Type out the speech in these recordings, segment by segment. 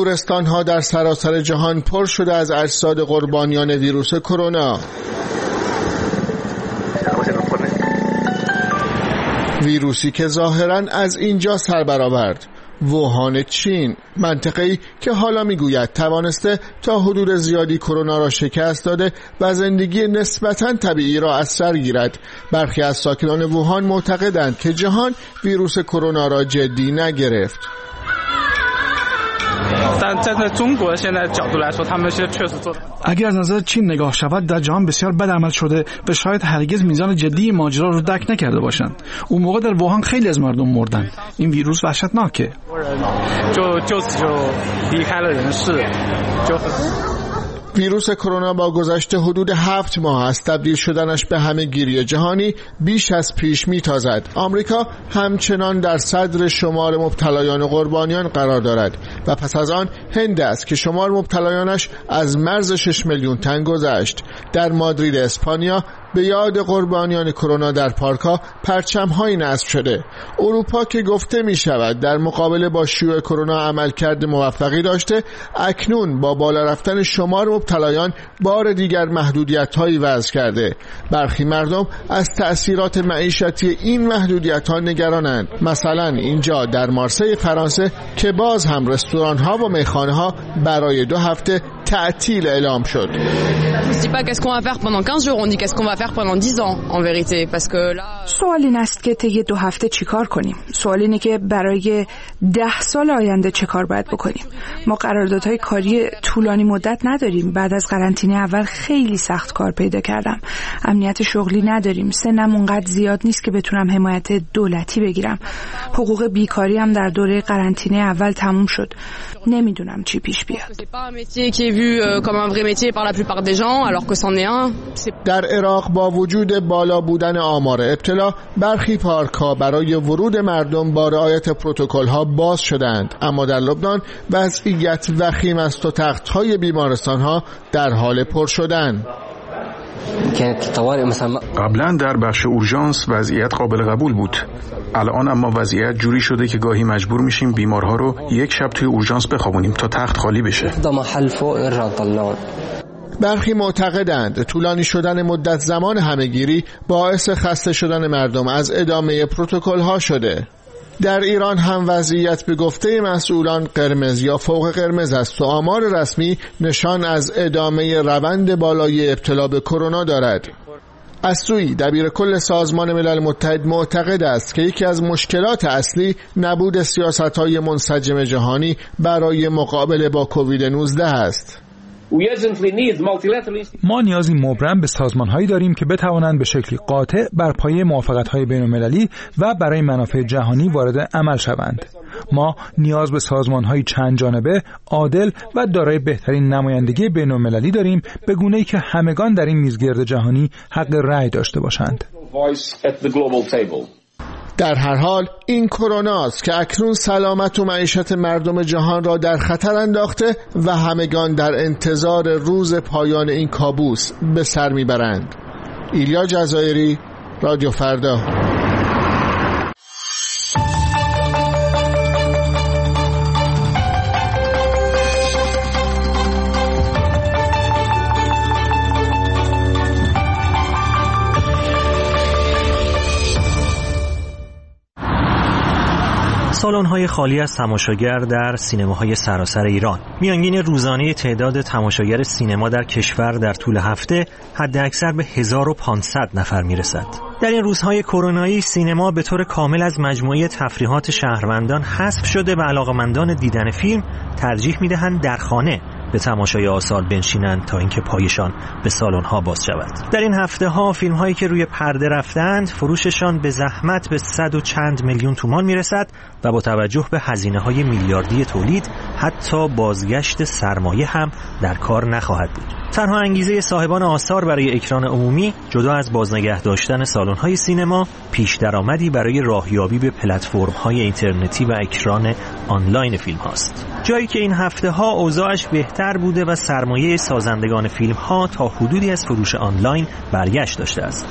بیمارستان‌ها در سراسر جهان پر شده از اجساد قربانیان ویروس کرونا. ویروسی که ظاهراً از اینجا سر برآورد، ووهان چین، منطقه‌ای که حالا میگوید توانسته تا حدود زیادی کرونا را شکست داده و زندگی نسبتاً طبیعی را از سر گیرد. برخی از ساکنان ووهان معتقدند که جهان ویروس کرونا را جدی نگرفت. اگر از نظر چین نگاه شود در جهان بسیار بد عمل شده و شاید هرگز میزان جدی ماجرا رو درک نکرده باشند. اون موقع در ووهان خیلی از مردم مردند. این ویروس وحشتناکه. ویروس کرونا با گذشت حدود 7 ماه از تبدیل شدنش به همه‌گیری جهانی بیش از پیش میتازد. آمریکا همچنان در صدر شمار مبتلایان و قربانیان قرار دارد و پس از آن هند است که شمار مبتلایانش از مرز 6 میلیون تن گذشت. در مادرید اسپانیا به یاد قربانیان کرونا در پارک‌ها پرچم‌هایی نصب شده. اروپا که گفته می‌شود در مقابله با شیوع کرونا عملکرد موفقی داشته، اکنون با بالا رفتن شمار مبتلایان بار دیگر محدودیت‌هایی وضع کرده. برخی مردم از تأثیرات معیشتی این محدودیت‌ها نگرانند. مثلا اینجا در مارسی فرانسه که باز هم رستوران‌ها و میخانه‌ها برای 2 هفته تعطیل اعلام شد. سوال این است که طی 2 هفته چیکار کنیم؟ سوال اینه که برای 10 سال آینده چه کار باید بکنیم؟ ما قراردادهای کاری طولانی مدت نداریم. بعد از قرنطینه اول خیلی سخت کار پیدا کردم. امنیت شغلی نداریم. سنم اونقدر زیاد نیست که بتونم حمایت دولتی بگیرم. حقوق بیکاری هم در دوره قرنطینه اول تموم شد. نمیدونم چی پیش بیاد. در عراق با وجود بالا بودن آمار ابتلا، برخی پارک‌ها برای ورود مردم با رعایت پروتکل‌ها باز شدند، اما در لبنان وضعیت وخیم است و تخت‌های بیمارستان‌ها در حال پر شدن. قبلا در بخش اورژانس وضعیت قابل قبول بود. الان اما وضعیت جوری شده که گاهی مجبور میشیم بیمارها رو 1 شب توی اورژانس بخوابونیم تا تخت خالی بشه. برخی معتقدند طولانی شدن مدت زمان همه‌گیری باعث خسته شدن مردم از ادامه پروتکل‌ها شده. در ایران هم وضعیت به گفته مسئولان قرمز یا فوق قرمز است و آمار رسمی نشان از ادامه روند بالای ابتلا به کرونا دارد. از سوی دبیر کل سازمان ملل متحد معتقد است که یکی از مشکلات اصلی نبود سیاست‌های منسجم جهانی برای مقابله با کووید 19 است. ما نیازی مبرم به سازمان‌هایی داریم که بتوانند به شکلی قاطع بر پایه موافقت‌های بین‌المللی و برای منافع جهانی وارد عمل شوند. ما نیاز به سازمان‌های چند جانبه، عادل و دارای بهترین نمایندگی بین‌المللی داریم، به گونه‌ای که همگان در این میزگرد جهانی حق رأی داشته باشند. در هر حال این کروناست که اکنون سلامت و معیشت مردم جهان را در خطر انداخته و همگان در انتظار روز پایان این کابوس به سر میبرند. ایلیا جزایری، رادیو فردا. سالن‌های خالی از تماشاگر در سینماهای سراسر ایران. میانگین روزانه تعداد تماشاگر سینما در کشور در طول هفته حداکثر به 1500 نفر میرسد. در این روزهای کرونایی سینما به طور کامل از مجموعه تفریحات شهروندان حذف شده و علاقه‌مندان دیدن فیلم ترجیح می‌دهند در خانه به تماشای آثار بنشینند تا اینکه پایشان به سالن‌ها باز شود. در این هفته‌ها فیلم‌هایی که روی پرده رفتند فروششان به زحمت به 100 و چند میلیون تومان میرسد و با توجه به هزینه‌های میلیاردی تولید حتی بازگشت سرمایه هم در کار نخواهد بود. تنها انگیزه صاحبان آثار برای اکران عمومی جدا از بازنگه داشتن سالن‌های سینما پیش درآمدی برای راهیابی به پلتفرم‌های اینترنتی و اکران آنلاین فیلم‌هاست. جایی که این هفته‌ها اوضاعش بهتر بوده و سرمایه سازندگان فیلم‌ها تا حدودی از فروش آنلاین برگشت داشته است.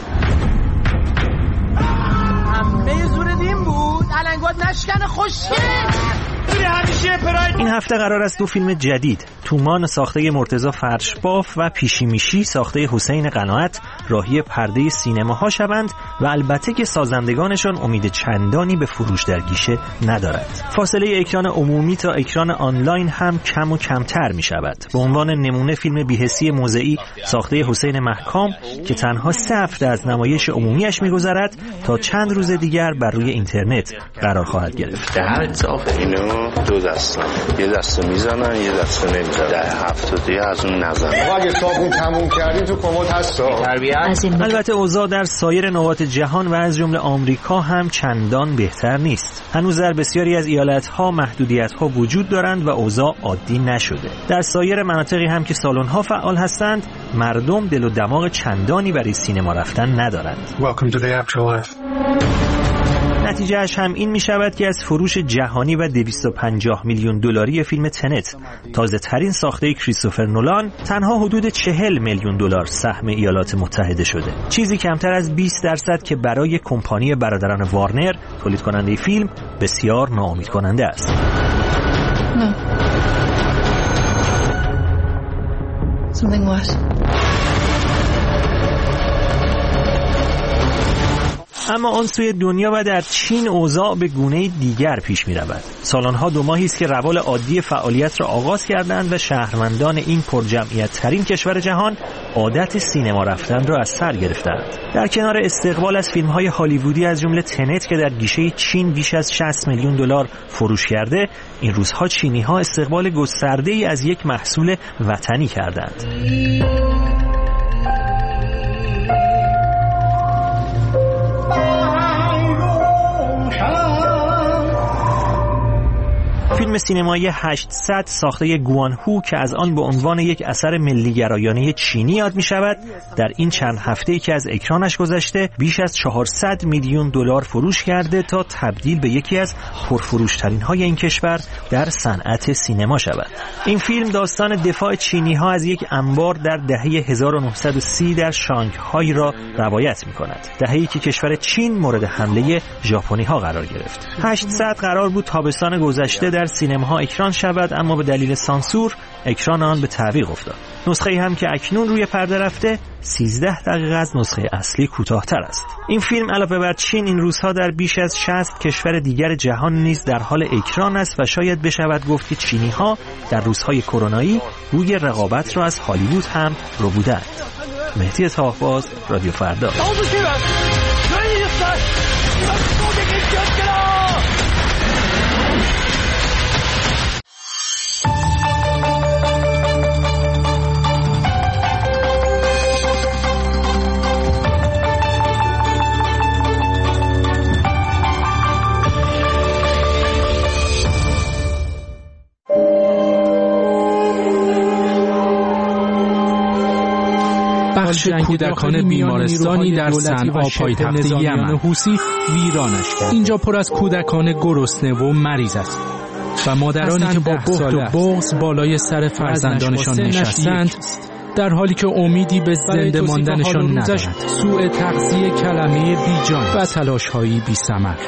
همه زور دین بود، علنگات نشکن خوشگل. این هفته قرار است دو فیلم جدید، تومان ساخته مرتضی فرشباف و پیشی میشی ساخته حسین قناعت راهی پرده سینماها شوند و البته که سازندگانشان امید چندانی به فروش در گیشه ندارد. فاصله اکران عمومی تا اکران آنلاین هم کم و کمتر می شود. به عنوان نمونه فیلم بی‌حسی موضعی ساخته حسین محکام که تنها 3 هفته از نمایش عمومیش می‌گذرد تا چند روز دیگر بر روی اینترنت قرار خواهد گرفت. در اطلاف اینو دو دستن، یه دستو میزنن یه دستو نمیزنن، در هفته دیگه از اون نزنن. اگه صابون تموم کردی تو کمد هستا. البته اوضاع در سایر نقاط جهان و از جمله آمریکا هم چندان بهتر نیست. هنوز در بسیاری از ایالت‌ها محدودیت‌ها وجود دارند و اوضاع عادی نشده. در سایر مناطقی هم که سالن‌ها فعال هستند، مردم دل و دماغ چندانی برای سینما رفتن ندارند. نتیجهش هم این می شود که از فروش جهانی و 250 میلیون دلاری فیلم تنت، تازه ترین ساخته کریستوفر نولان، تنها حدود 40 میلیون دلار سهم ایالات متحده شده. چیزی کمتر از 20% که برای کمپانی برادران وارنر، تولید کننده فیلم، بسیار ناامید کننده است. Something worse. اما آن سوی دنیا و در چین اوضاع به گونه دیگر پیش می رود. سالانها 2 ماهی است که روال عادی فعالیت را آغاز کردند و شهروندان این پرجمعیت ترین کشور جهان عادت سینما رفتن را از سر گرفتند. در کنار استقبال از فیلم های هالیوودی از جمله تنت که در گیشه چین بیش از 60 میلیون دلار فروش کرده، این روزها چینی ها استقبال گسترده ای از یک محصول وطنی کردند. فیلم سینمایی 800 ساخته گوان هو که از آن به عنوان یک اثر ملی‌گرایانه چینی یاد می شود، در این چند هفته‌ای که از اکرانش گذشته بیش از 400 میلیون دلار فروش کرده تا تبدیل به یکی از پرفروشترین های این کشور در صنعت سینما شود. این فیلم داستان دفاع چینی ها از یک انبار در دهه 1930 در شانگهای را روایت می کند. دهه‌ای که کشور چین مورد حمله ژاپنی ها قرار گرفت. 800 قرار بود تابستان گذشته در سینماها اکران شود، اما به دلیل سانسور اکران آن به تعویق افتاد. نسخه‌ای هم که اکنون روی پرده رفته 13 دقیقه از نسخه اصلی کوتاه‌تر است. این فیلم علاوه بر چین این روزها در بیش از 60 کشور دیگر جهان نیز در حال اکران است و شاید بشود گفت که چینی‌ها در روزهای کرونایی روی رقابت را از هالیوود هم ربودند. مهدی طاه‌باز، رادیو فردا. بخش کودکان بیمارستانی در صنعا پایتخت یمن حوثی ویرانش کرد. اینجا پر از کودکان گرسنه و مریض است و مادرانی که با بخت و بغض بالای سر فرزندانشان نشستند در حالی که امیدی به زنده ماندنشان ندارند. سوء تغذیه کلمه بیجان و تلاش‌هایی بی‌ثمر.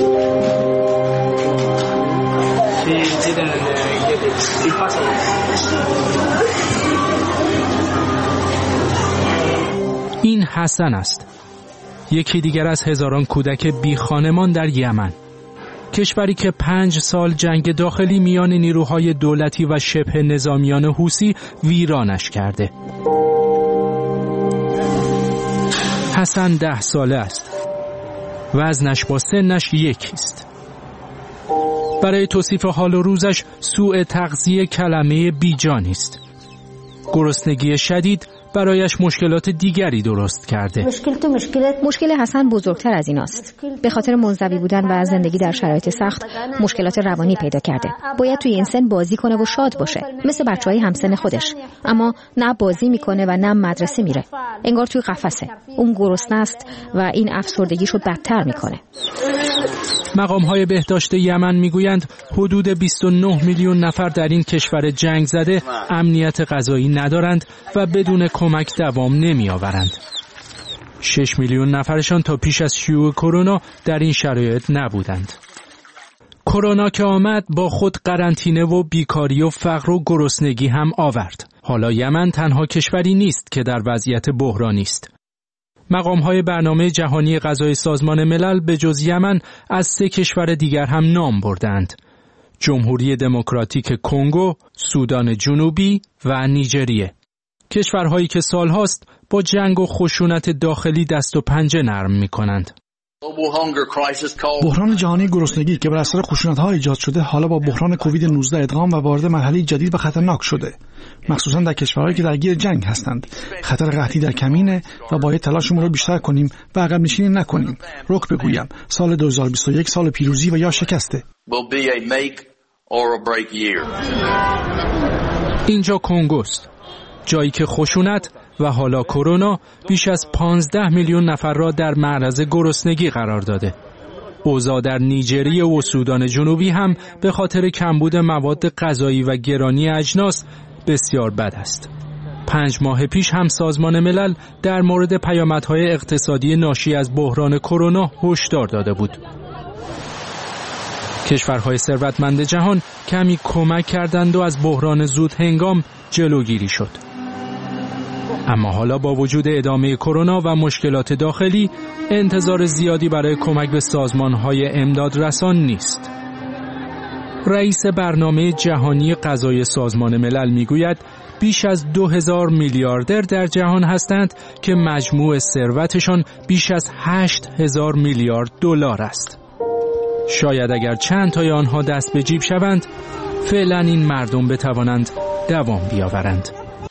این حسن است، یکی دیگر از هزاران کودک بی خانمان در یمن، کشوری که 5 سال جنگ داخلی میان نیروهای دولتی و شبه نظامیان حوثی ویرانش کرده. حسن 10 ساله است، وزنش با سنش یکیست. برای توصیف حال و روزش سوء تغذیه کلمه بیجانی است. گرسنگی شدید برایش مشکلات دیگری درست کرده. مشکل حسن بزرگتر از این است. به خاطر منزوی بودن و زندگی در شرایط سخت مشکلات روانی پیدا کرده. باید توی این سن بازی کنه و شاد باشه، مثل بچهای همسن خودش، اما نه بازی میکنه و نه مدرسه میره. انگار توی قفسه. اون گرسنه است و این افسردگیشو بدتر میکنه. مقام‌های بهداشت یمن میگویند حدود 29 میلیون نفر در این کشور جنگ زده امنیت غذایی ندارند و بدون کمک دوام نمی‌آورند. 6 میلیون نفرشان تا پیش از شیوع کرونا در این شرایط نبودند. کرونا که آمد با خود قرنطینه و بیکاری و فقر و گرسنگی هم آورد. حالا یمن تنها کشوری نیست که در وضعیت بحرانی است. مقام‌های برنامه جهانی غذای سازمان ملل به جز یمن از 3 کشور دیگر هم نام بردند: جمهوری دموکراتیک کنگو، سودان جنوبی و نیجریه. کشورهایی که سالهاست با جنگ و خشونت داخلی دست و پنجه نرم می‌کنند. بحران جهانی گرسنگی که بر اثر خشونت‌ها ایجاد شده حالا با بحران کووید 19 ادغام و وارد مرحله جدید و خطرناک شده، مخصوصا در کشورهایی که درگیر جنگ هستند. خطر قحطی در کمینه و باید تلاشمون رو بیشتر کنیم و عقب نشینی نکنیم. رک بگویم سال 2021 سال پیروزی و یا شکسته. اینجا کنگوست، جایی که خشونت و حالا کرونا بیش از 15 میلیون نفر را در معرض گرسنگی قرار داده. اوضاع در نیجریه و سودان جنوبی هم به خاطر کمبود مواد غذایی و گرانی اجناس بسیار بد است. 5 ماه پیش هم سازمان ملل در مورد پیامدهای اقتصادی ناشی از بحران کرونا هشدار داده بود. کشورهای ثروتمند جهان کمی کمک کردند و از بحران زود هنگام جلوگیری شد. اما حالا با وجود ادامه کرونا و مشکلات داخلی انتظار زیادی برای کمک به سازمان‌های امدادرسان نیست. رئیس برنامه جهانی غذای سازمان ملل میگوید بیش از 2000 میلیاردر در جهان هستند که مجموع ثروتشان بیش از 8000 میلیارد دلار است. شاید اگر چند تای آنها دست به جیب شوند، فعلا این مردم بتوانند دوام بیاورند.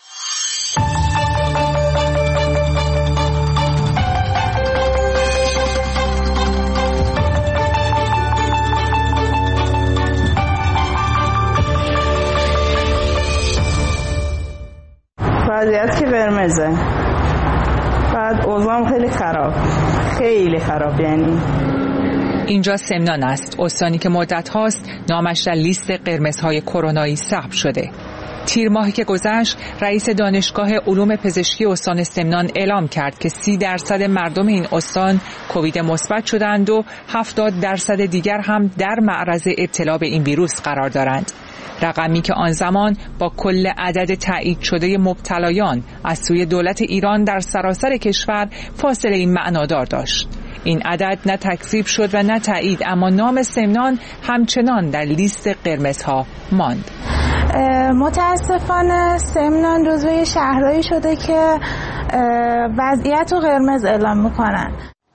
وضعیت که قرمزه، بعد اوضاع خیلی خراب یعنی. اینجا سمنان است، استانی که مدت هاست نامش در لیست قرمزهای کرونایی ثبت شده. تیر ماهی که گذشت رئیس دانشگاه علوم پزشکی استان سمنان اعلام کرد که 30% مردم این استان کووید مثبت شدند و 70% دیگر هم در معرض ابتلا به این ویروس قرار دارند. رقمی که آن زمان با کل عدد تایید شده مبتلایان از سوی دولت ایران در سراسر کشور فاصله این معنادار داشت. این عدد نه تکذیب شد و نه تایید، اما نام سمنان همچنان در لیست قرمزها ماند. متاسفانه سمنان جزو شهرهایی شده که وضعیت رو قرمز اعلام میکنن.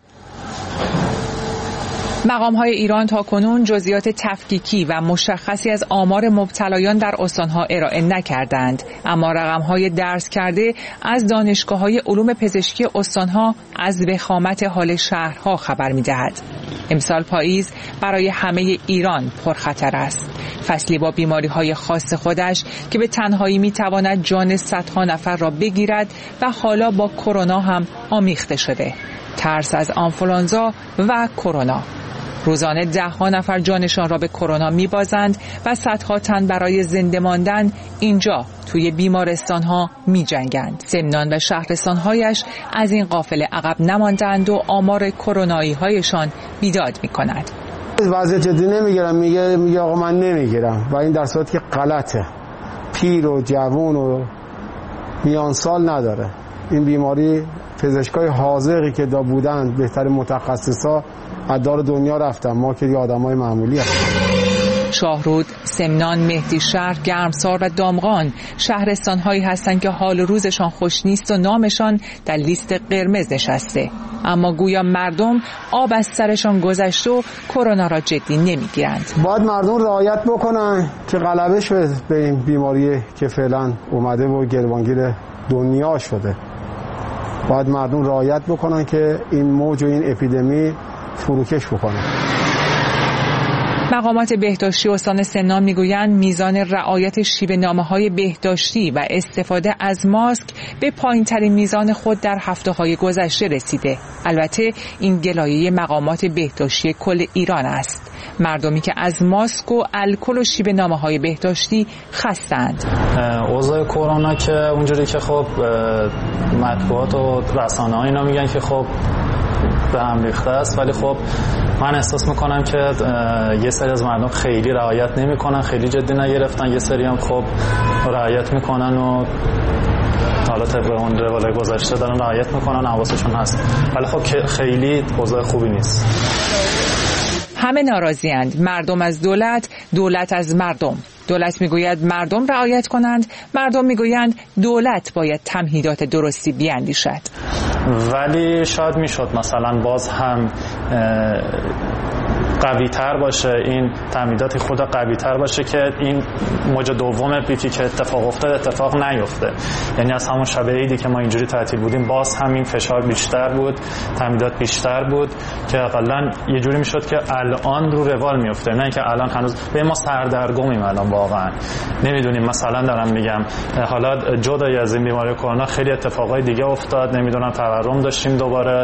مقام‌های ایران تاکنون جزئیات تفکیکی و مشخصی از آمار مبتلایان در استان‌ها ارائه نکردند، اما رقم‌های درز کرده از دانشگاه‌های علوم پزشکی استان‌ها از وخامت حال شهرها خبر می‌دهد. امسال پاییز برای همه ایران پرخطر است. فصلی با بیماری‌های خاص خودش که به تنهایی می‌تواند جان صدها نفر را بگیرد و حالا با کرونا هم آمیخته شده. ترس از آنفولانزا و کرونا. روزانه 10 نفر جانشان را به کرونا می‌بازند و صدها تن برای زنده ماندن اینجا توی بیمارستان‌ها می‌جنگند. سمنان و شهرستان‌هایش از این قافله عقب نماندند و آمار کرونایی‌هایشان بیداد می‌کند. وضعیت جدی نمیگیرم، میگه آقا من نمیگیرم و این در صورتی که غلطه. پیر و جوان و میان سال نداره. این بیماری پزشکای حاضقی که دا بودند، بهتر متخصصا از دار دنیا رفتن، ما که آدمای معمولی هستیم. شاهرود، سمنان، مهدی شهر، گرمسار و دامغان شهرستان‌هایی هستند که حال روزشان خوش نیست و نامشان در لیست قرمز نشسته، اما گویا مردم آب از سرشان گذشته و کرونا را جدی نمیگیرند. باید مردم رعایت بکنن که غلبه شه به این بیماری که فعلا اومده و گروانگیر دنیا شده. باید مردم رعایت بکنن که این موج و این اپیدمی فروکش بکنن. مقامات بهداشتی استان سمنان میگویند میزان رعایت شیوه‌نامه‌های بهداشتی و استفاده از ماسک به پایین‌ترین میزان خود در هفته‌های گذشته رسیده. البته این گلایه مقامات بهداشتی کل ایران است. مردمی که از ماسک و الکل و شیوه‌نامه‌های بهداشتی خسته‌اند. اوضاع کرونا که اونجوری که خب مطبوعات و رسانه‌ها اینا میگن که خب به هم ریخته است، ولی خب من احساس میکنم که یه سری از مردم خیلی رعایت نمیکنن، خیلی جدی نگرفتن، یه سری هم خب رعایت میکنن و حالا طبق اون روال گذشته دارن رعایت میکنن، حواسشون هست، ولی خب خیلی اوضاع خوبی نیست. همه ناراضی‌اند، مردم از دولت، دولت از مردم. دولت میگوید مردم رعایت کنند، مردم میگویند دولت باید تمهیدات درستی بیاندیشد. ولی شاید میشد مثلا باز هم قوی تر باشه، این تمهیدات خود قوی تر باشه که این موج دوم پیکی که اتفاق افتاد اتفاق نیفته. یعنی از همون شب عیدی که ما اینجوری تعطیل بودیم باز همین فشار بیشتر بود، تمهیدات بیشتر بود که حداقل یه جوری میشد که الان رو روال میفته، نه که الان هنوز به ما سردرگمیم. الان واقعا نمیدونیم، مثلا دارم میگم حالا جدای از این بیماری کرونا خیلی اتفاقای دیگه افتاد، نمیدونم تورم داشتیم، دوباره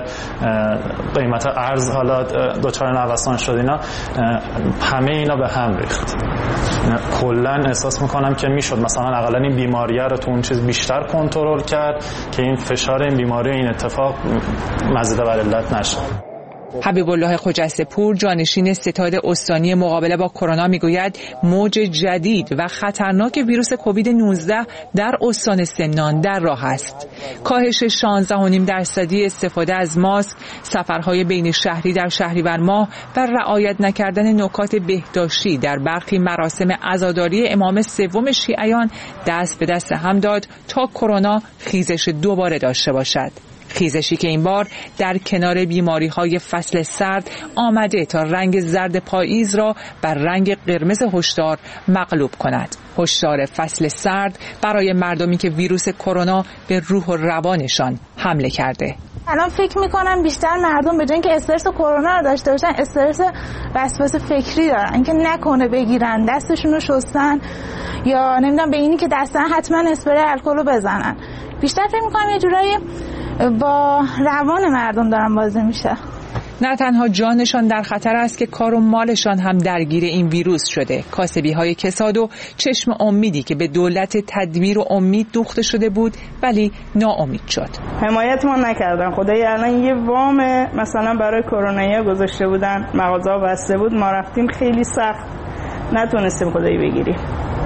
قیمت ارز حالا دوچار نوسان شد، اینا همه اینا به هم ریخت. کلا احساس میکنم که میشد مثلا اقلا این بیماریه رو تو اون چیز بیشتر کنترل کرد که این فشار این بیماری این اتفاق مزیده بر علت نشه. حبیب الله خجسته پور، جانشین ستاد استانی مقابله با کرونا، میگوید موج جدید و خطرناک ویروس کووید 19 در استان سمنان در راه است. کاهش 16.5% استفاده از ماسک، سفرهای بین شهری در شهریور ماه و رعایت نکردن نکات بهداشتی در برخی مراسم عزاداری امام سوم شیعیان دست به دست هم داد تا کرونا خیزش دوباره داشته باشد. خیزشی که این بار در کنار بیماری‌های فصل سرد آمده تا رنگ زرد پاییز را بر رنگ قرمز هشدار مغلوب کند. هشدار فصل سرد برای مردمی که ویروس کرونا به روح و روانشان حمله کرده. الان فکر میکنم بیشتر مردم به جای اینکه استرس کرونا رو داشته باشن، استرس وسواس فکری دارن، اینکه نکنه بگیرن، دستشون رو شستن یا نمیدونم به اینی که دستن حتما اسپری الکل رو بزنن. بیشتر فکر میکنم یه جورایی با روان مردم دارن بازی میشه. نه تنها جانشان در خطر است که کار و مالشان هم درگیر این ویروس شده. کاسبی‌های کساد و چشم امیدی که به دولت تدبیر و امید دوخته شده بود ولی ناامید شد. حمایت ما نکردن. خدای الان یه وام مثلا برای کرونایی گذاشته بودن، مغازه‌ها بسته بود، ما رفتیم خیلی سخت نتونستیم خدایی بگیریم.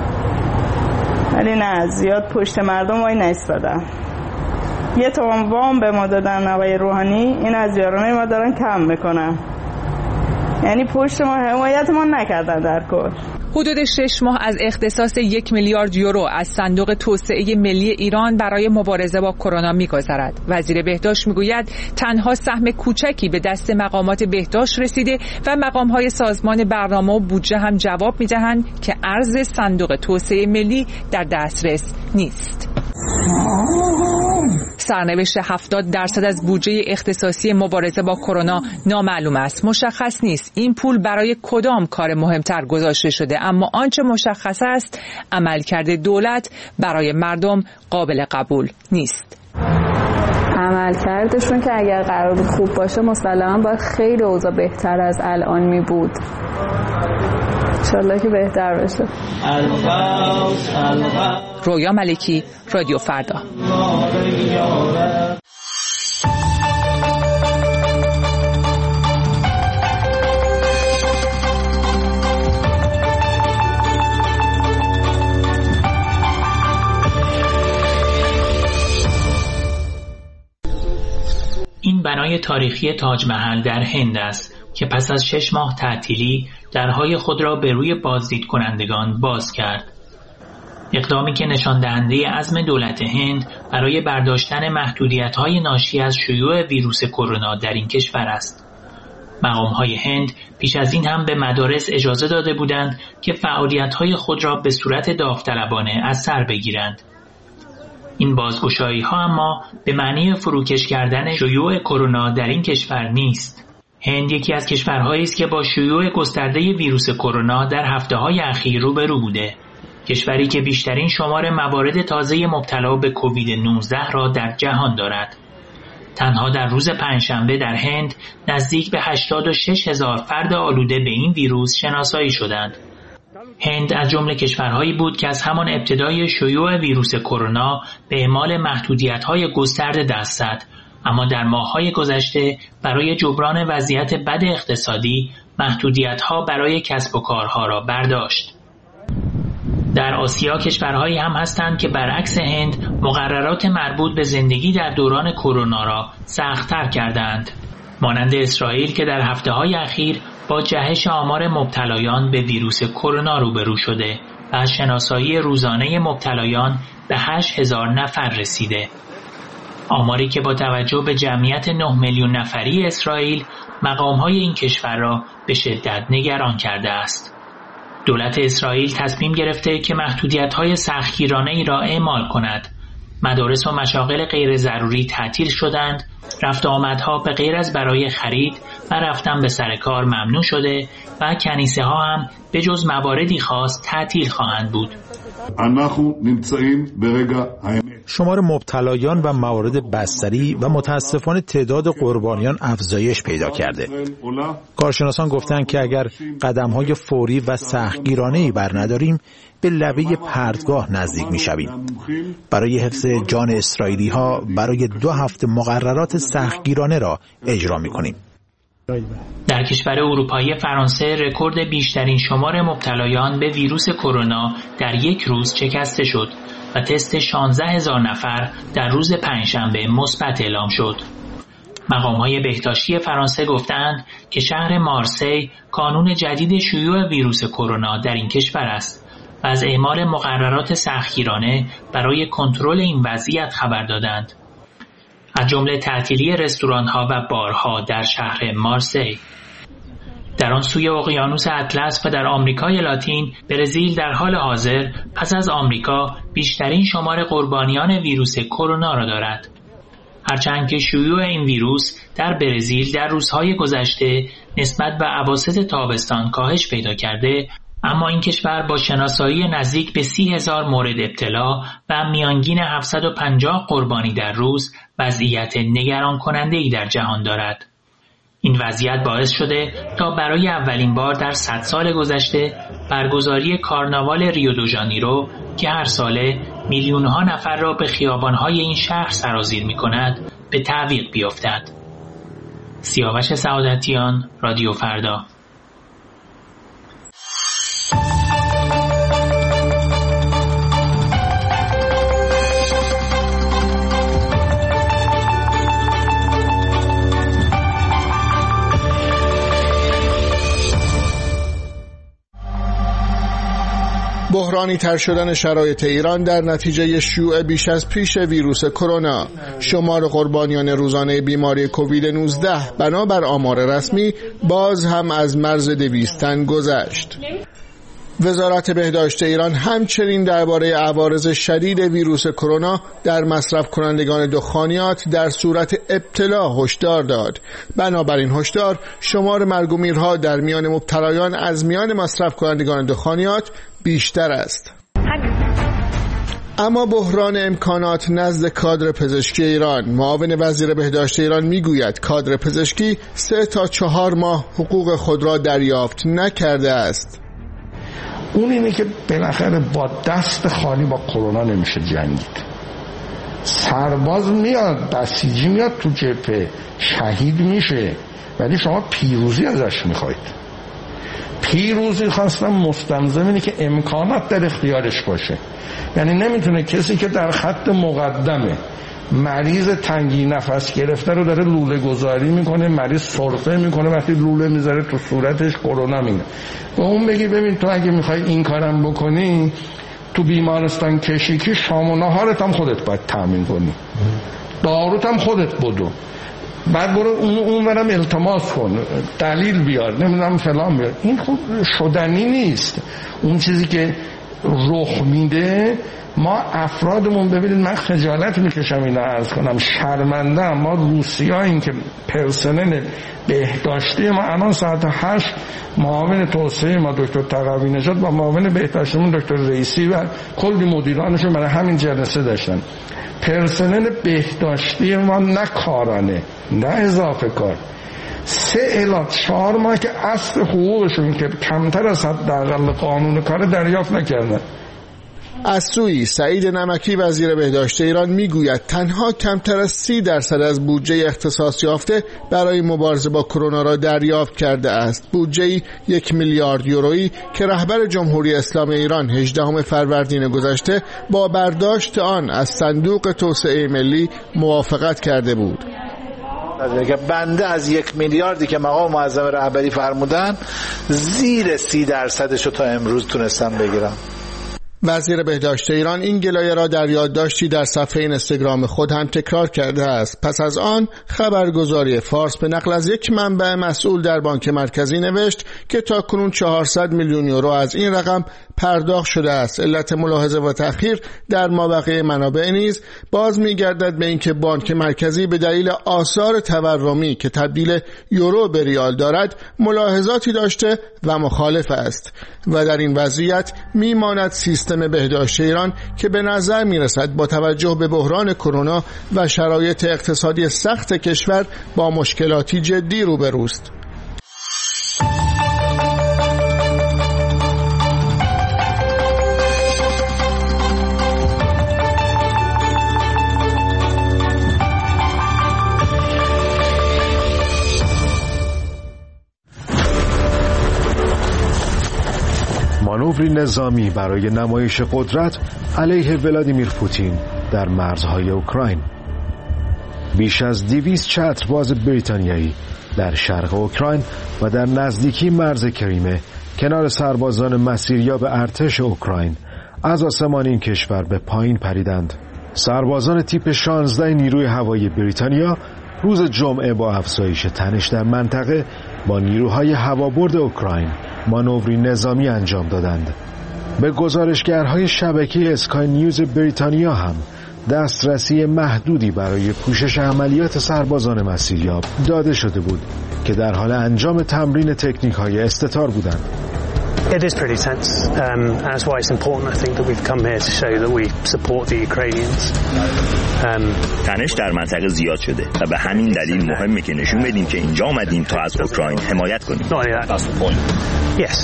ولی نه، زیاد پشت مردم وای نایستادن. یه توام وام به ما دادن آقای روحانی، این از یارانه ما دارن کم میکنن. یعنی پشت ما حمایت ما نکردن در کل. حدود 6 ماه از اختصاص 1 میلیارد یورو از صندوق توسعه ملی ایران برای مبارزه با کرونا می‌گذرد. وزیر بهداشت میگوید تنها سهم کوچکی به دست مقامات بهداشت رسیده و مقام‌های سازمان برنامه و بودجه هم جواب می‌دهند که ارز صندوق توسعه ملی در دسترس نیست. سرنوشت 70% از بودجه اختصاصی مبارزه با کرونا نامعلوم است. مشخص نیست این پول برای کدام کار مهمتر گذاشته شده، اما آنچه مشخص است عملکرد دولت برای مردم قابل قبول نیست. عملکردشون که اگر قرار بود خوب باشه مسلماً باید خیلی اوضاع بهتر از الان می بود. انشالله که بهتر بشه. رویا ملکی، رادیو فردا. این بنای تاریخی تاج محل در هند است که پس از 6 ماه تعطیلی درهای خود را به روی بازدید کنندگان باز کرد. اقدامی که نشان دهنده عزم دولت هند برای برداشتن محدودیت‌های ناشی از شیوع ویروس کرونا در این کشور است. مقام‌های هند پیش از این هم به مدارس اجازه داده بودند که فعالیت‌های خود را به صورت داوطلبانه از سر بگیرند. این بازگشایی‌ها اما به معنی فروکش کردن شیوع کرونا در این کشور نیست. هند یکی از کشورهایی است که با شیوع گسترده ویروس کرونا در هفته‌های اخیر روبرو بوده. کشوری که بیشترین شمار موارد تازه مبتلا به کووید 19 را در جهان دارد. تنها در روز پنجشنبه در هند نزدیک به 86,000 فرد آلوده به این ویروس شناسایی شدند. هند از جمله کشورهایی بود که از همان ابتدای شیوع ویروس کرونا به اعمال محدودیت‌های گسترده دست زد اما در ماه‌های گذشته برای جبران وضعیت بد اقتصادی محدودیت‌ها برای کسب و کارها را برداشت. در آسیا کشورهایی هم هستند که برعکس هند مقررات مربوط به زندگی در دوران کرونا را سخت‌تر کردند. مانند اسرائیل که در هفته‌های اخیر با جهش آمار مبتلایان به ویروس کرونا روبرو شده و از شناسایی روزانه مبتلایان به 8,000 نفر رسیده. آماری که با توجه به جمعیت 9 میلیون نفری اسرائیل مقام‌های این کشور را به شدت نگران کرده است. دولت اسرائیل تصمیم گرفته که محدودیت‌های سختگیرانه‌ای را اعمال کند. مدارس و مشاغل غیر ضروری تعطیل شدند، رفت و آمدها به غیر از برای خرید و رفتن به سر کار ممنوع شده و کنیسه ها هم به جز مواردی خاص تعطیل خواهند بود. شمار مبتلایان و موارد بستری و متاسفانه تعداد قربانیان افزایش پیدا کرده. کارشناسان گفتند که اگر قدم‌های فوری و سختگیرانه‌ای برنداریم به لبه پرتگاه نزدیک می‌شویم. برای حفظ جان اسرائیلی‌ها برای 2 هفته مقررات سختگیرانه را اجرا می‌کنیم. در کشور اروپایی فرانسه رکورد بیشترین شمار مبتلایان به ویروس کرونا در یک روز شکسته شد و تست 16,000 نفر در روز پنجشنبه مثبت اعلام شد. مقام‌های بهداشتی فرانسه گفتند که شهر مارسی کانون جدید شیوع ویروس کرونا در این کشور است و از اعمال مقررات سختگیرانه برای کنترل این وضعیت خبر دادند. از جمله تعطیلی رستوران‌ها و بارها در شهر مارسی. در آن سوی اقیانوس اطلس و در آمریکای لاتین، برزیل در حال حاضر پس از آمریکا بیشترین شمار قربانیان ویروس کرونا را دارد. هرچند که شیوع این ویروس در برزیل در روزهای گذشته نسبت به اواسط تابستان کاهش پیدا کرده، اما این کشور با شناسایی نزدیک به 30,000 مورد ابتلا و میانگین 750 قربانی در روز وضعیت نگران کننده‌ای در جهان دارد. این وضعیت باعث شده تا برای اولین بار در 100 سال گذشته برگزاری کارناوال ریو دو ژانیرو که هر ساله میلیون‌ها نفر را به خیابان‌های این شهر سرازیر می‌کند به تعویق بیفتد. سیاوش سعادتیان، رادیو فردا. بحرانی تر شدن شرایط ایران در نتیجه شیوع بیش از پیش ویروس کرونا. شمار قربانیان روزانه بیماری کووید 19 بنابر آمار رسمی باز هم از مرز 200 تن گذشت. وزارت بهداشت ایران همچنین درباره عوارض شدید ویروس کرونا در مصرف کنندگان دخانیات در صورت ابتلا هشدار داد. بنابراین هشدار شمار مرگ و میرها در میان مبتلایان از میان مصرف کنندگان دخانیات بیشتر است. اما بحران امکانات نزد کادر پزشکی ایران. معاون وزیر بهداشت ایران میگوید کادر پزشکی 3 تا 4 ماه حقوق خود را دریافت نکرده است. اون اینه که بالاخره با دست خالی با کرونا نمیشه جنگید. سرباز میاد، بسیجی میاد تو جبهه، شهید میشه، ولی شما پیروزی ازش میخواید. پیروزی خواستم مستلزم اینه که امکانات در اختیارش باشه. یعنی نمیتونه کسی که در خط مقدمه مریض تنگی نفس گرفته رو داره لوله گذاری میکنه، مریض سرفه میکنه، وقتی لوله میذاره تو صورتش کرونا میگه، و اون بگی ببین تو اگه میخوای این کارم بکنی تو بیمارستان کشیکی شام و نهارت هم خودت باید تامین کنی، داروت هم خودت بدو، بعد برو اون برم التماس کن، دلیل بیار، نمیدونم فلان بیار. این خوب شدنی نیست. اون چیزی که رخ میده ما افرادمون، ببینید من خجالت میکشم اینو عرض کنم، شرمنده ما روسیاییم که پرسنل بهداشتی ما الان ساعت 8 معاون توسعه ما دکتر تقوی نژاد با معاون بهداشتیمون دکتر رئیسی و کلی مدیرانشون برای همین جلسه داشتن. پرسنل بهداشتی ما نه کارانه نه اضافه کار، 3 الی 4 ماه که اصل حقوقشون که کمتر از حداقل قانون کار دریافت نکردن. از سوی سعید نمکی وزیر بهداشت ایران میگوید تنها کمتر از 30% از بودجه اختصاص یافته برای مبارزه با کرونا را دریافت کرده است. بودجه 1 میلیارد یورویی که رهبر جمهوری اسلامی ایران 18 فروردین گذشته با برداشت آن از صندوق توسعه ملی موافقت کرده بود. بنده از 1 میلیاردی که مقام معظم رهبری فرمودن زیر 30% رو تا امروز تونستم بگیرم. وزیر بهداشت ایران این گلایه را در یادداشتی در صفحه اینستاگرام خود هم تکرار کرده است. پس از آن خبرگزاری فارس به نقل از یک منبع مسئول در بانک مرکزی نوشت که تاکنون 400 میلیون یورو از این رقم پرداخت شده است. علت ملاحظه و تأخیر در مابقی منابع نیز باز می‌گردد به اینکه بانک مرکزی به دلیل آثار تورمی که تبدیل یورو به ریال دارد ملاحظاتی داشته و مخالف است و در این وضعیت میماند سیستم بهداشت ایران که به نظر میرسد با توجه به بحران کرونا و شرایط اقتصادی سخت کشور با مشکلاتی جدی روبروست. مانوری نظامی برای نمایش قدرت علیه ولادیمیر پوتین در مرزهای اوکراین. بیش از 200 چترباز بریتانیایی در شرق اوکراین و در نزدیکی مرز کریمه کنار سربازان مسیریاب ارتش اوکراین از آسمان این کشور به پایین پریدند. سربازان تیپ 16 نیروی هوایی بریتانیا روز جمعه با افزایش تنش در منطقه با نیروهای هوابرد اوکراین مانوری نظامی انجام دادند. به گزارشگرهای شبکه اسکای نیوز بریتانیا هم دسترسی محدودی برای پوشش عملیات سربازان مسیریاب داده شده بود که در حال انجام تمرین تکنیک‌های استتار بودند. It is pretty tense, and that's why it's important, I think, that we've come here to show that we support the Ukrainians. تنش در منطقه زیاد شده و به همین دلیل مهمه که نشون بدیم که اینجا آمدیم تا از اوکراین حمایت کنیم. Yes.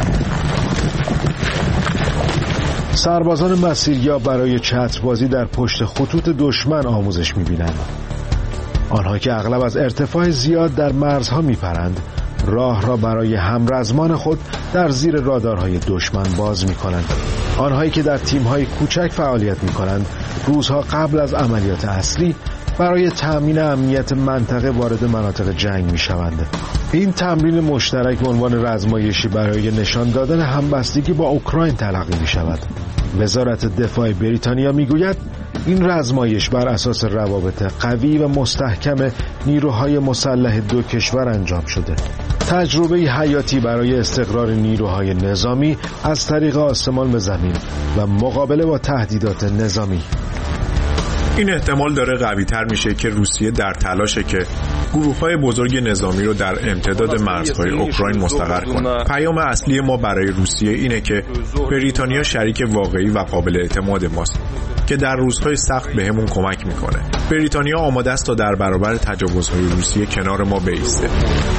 سربازان مسیریاب برای چتربازی در پشت خطوط دشمن آموزش می‌بینند. آنها که اغلب از ارتفاع زیاد در مرزها می‌پرند، راه را برای همرزمان خود در زیر رادارهای دشمن باز می‌کنند. آنهایی که در تیم‌های کوچک فعالیت می‌کنند، روزها قبل از عملیات اصلی برای تأمین امنیت منطقه وارد مناطق جنگ می‌شوند. این تمرین مشترک به عنوان رزمایشی برای نشان دادن همبستگی با اوکراین تلقی می‌شود. وزارت دفاع بریتانیا می‌گوید این رزمایش بر اساس روابط قوی و مستحکم نیروهای مسلح دو کشور انجام شده. تجربه حیاتی برای استقرار نیروهای نظامی از طریق آسمان به زمین و مقابله با تهدیدات نظامی. این احتمال داره قوی‌تر میشه که روسیه در تلاشه که گروه‌های بزرگ نظامی رو در امتداد مرزهای اوکراین مستقر کنه. پیام اصلی ما برای روسیه اینه که بریتانیا شریک واقعی و قابل اعتماد ماست که در روزهای سخت بهمون کمک میکنه. بریتانیا آماده است تا در برابر تجاوزهای روسیه کنار ما بایسته.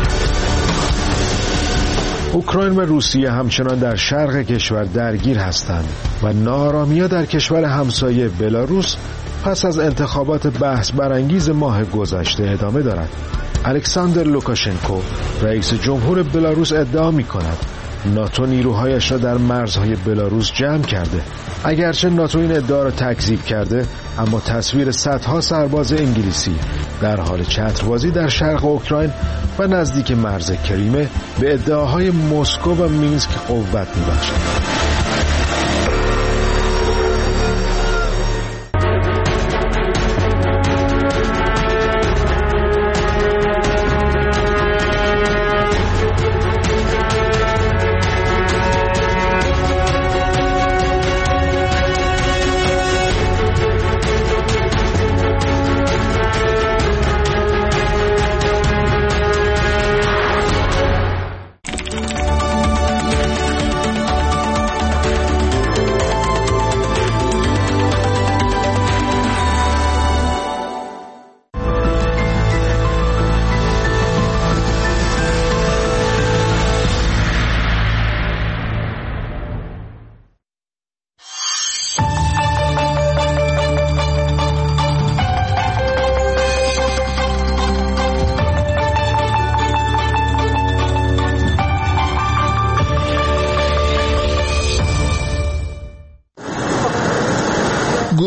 اوکراین و روسیه همچنان در شرق کشور درگیر هستند و ناآرامی‌ها در کشور همسایه بلاروس پس از انتخابات بحث برانگیز ماه گذشته ادامه دارد. الکساندر لوکاشنکو رئیس جمهور بلاروس ادعا می‌کند ناتو نیروهایش را در مرزهای بلاروس جمع کرده. اگرچه ناتو این ادعا را تکذیب کرده، اما تصویر صدها سرباز انگلیسی در حال چتربازی در شرق اوکراین و نزدیک مرز کریمه به ادعاهای مسکو و مینسک قوت می‌بخشد.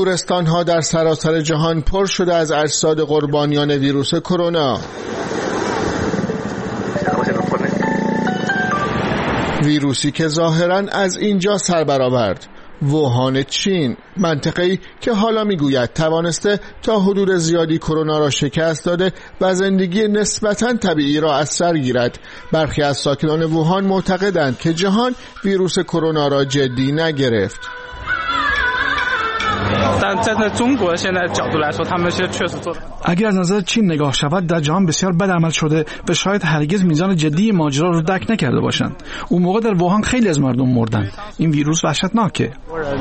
بیمارستان‌ها در سراسر جهان پر شده از اجساد قربانیان ویروس کرونا. ویروسی که ظاهراً از اینجا سر برآورد. ووهان چین، منطقه‌ای که حالا میگوید توانسته تا حدود زیادی کرونا را شکست داده و زندگی نسبتاً طبیعی را از سر گیرد. برخی از ساکنان ووهان معتقدند که جهان ویروس کرونا را جدی نگرفت. اگر از نظر چین نگاه شود در جهان بسیار بد عمل شده و شاید هرگز میزان جدی ماجرا را درک نکرده باشند. اون موقع در ووهان خیلی از مردم مردند. این ویروس وحشتناکه.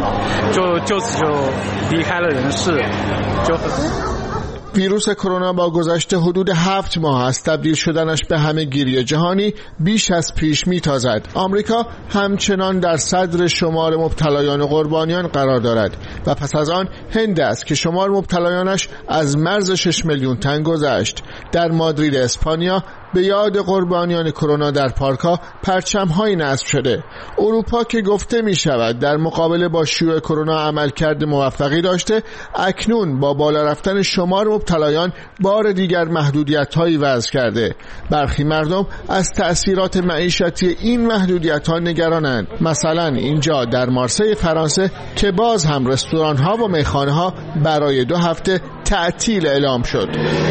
ویروس کرونا با گذشت حدود 7 ماه از تبدیل شدنش به همه‌گیری جهانی بیش از پیش میتازد. آمریکا همچنان در صدر شمار مبتلایان و قربانیان قرار دارد و پس از آن هند است که شمار مبتلایانش از مرز 6 میلیون تن گذشت. در مادرید اسپانیا به یاد قربانیان کرونا در پارک‌ها پرچم‌هایی نصب شده. اروپا که گفته می‌شود در مقابله با شیوع کرونا عملکرد موفقی داشته، اکنون با بالا رفتن شمار مبتلایان بار دیگر محدودیت‌هایی وضع کرده. برخی مردم از تأثیرات معیشتی این محدودیت‌ها نگرانند. مثلا اینجا در مارسی فرانسه که باز هم رستوران‌ها و میخانه‌ها برای 2 هفته تعطیل اعلام شد.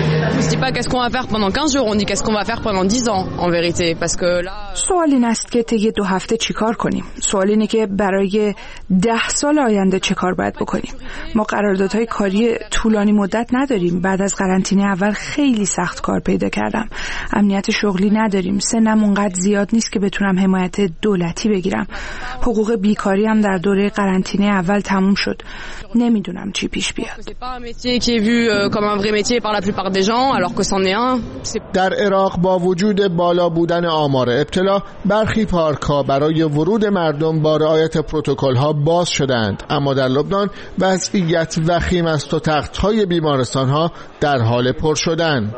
سوال این است که طی 2 هفته چیکار کنیم؟ سوال اینه که برای 10 سال آینده چه کار باید بکنیم؟ ما قراردادهای کاری طولانی مدت نداریم. بعد از قرنطینه اول خیلی سخت کار پیدا کردم. امنیت شغلی نداریم. سنم اونقدر زیاد نیست که بتونم حمایت دولتی بگیرم. حقوق بیکاری هم در دوره قرنطینه اول تموم شد. نمیدونم چی پیش بیاد. در عراق با وجود بالا بودن آمار ابتلا، برخی پارک‌ها برای ورود مردم با رعایت پروتکل‌ها باز شدند، اما در لبنان وضعیت وخیم است و تخت‌های بیمارستان‌ها در حال پر شدن.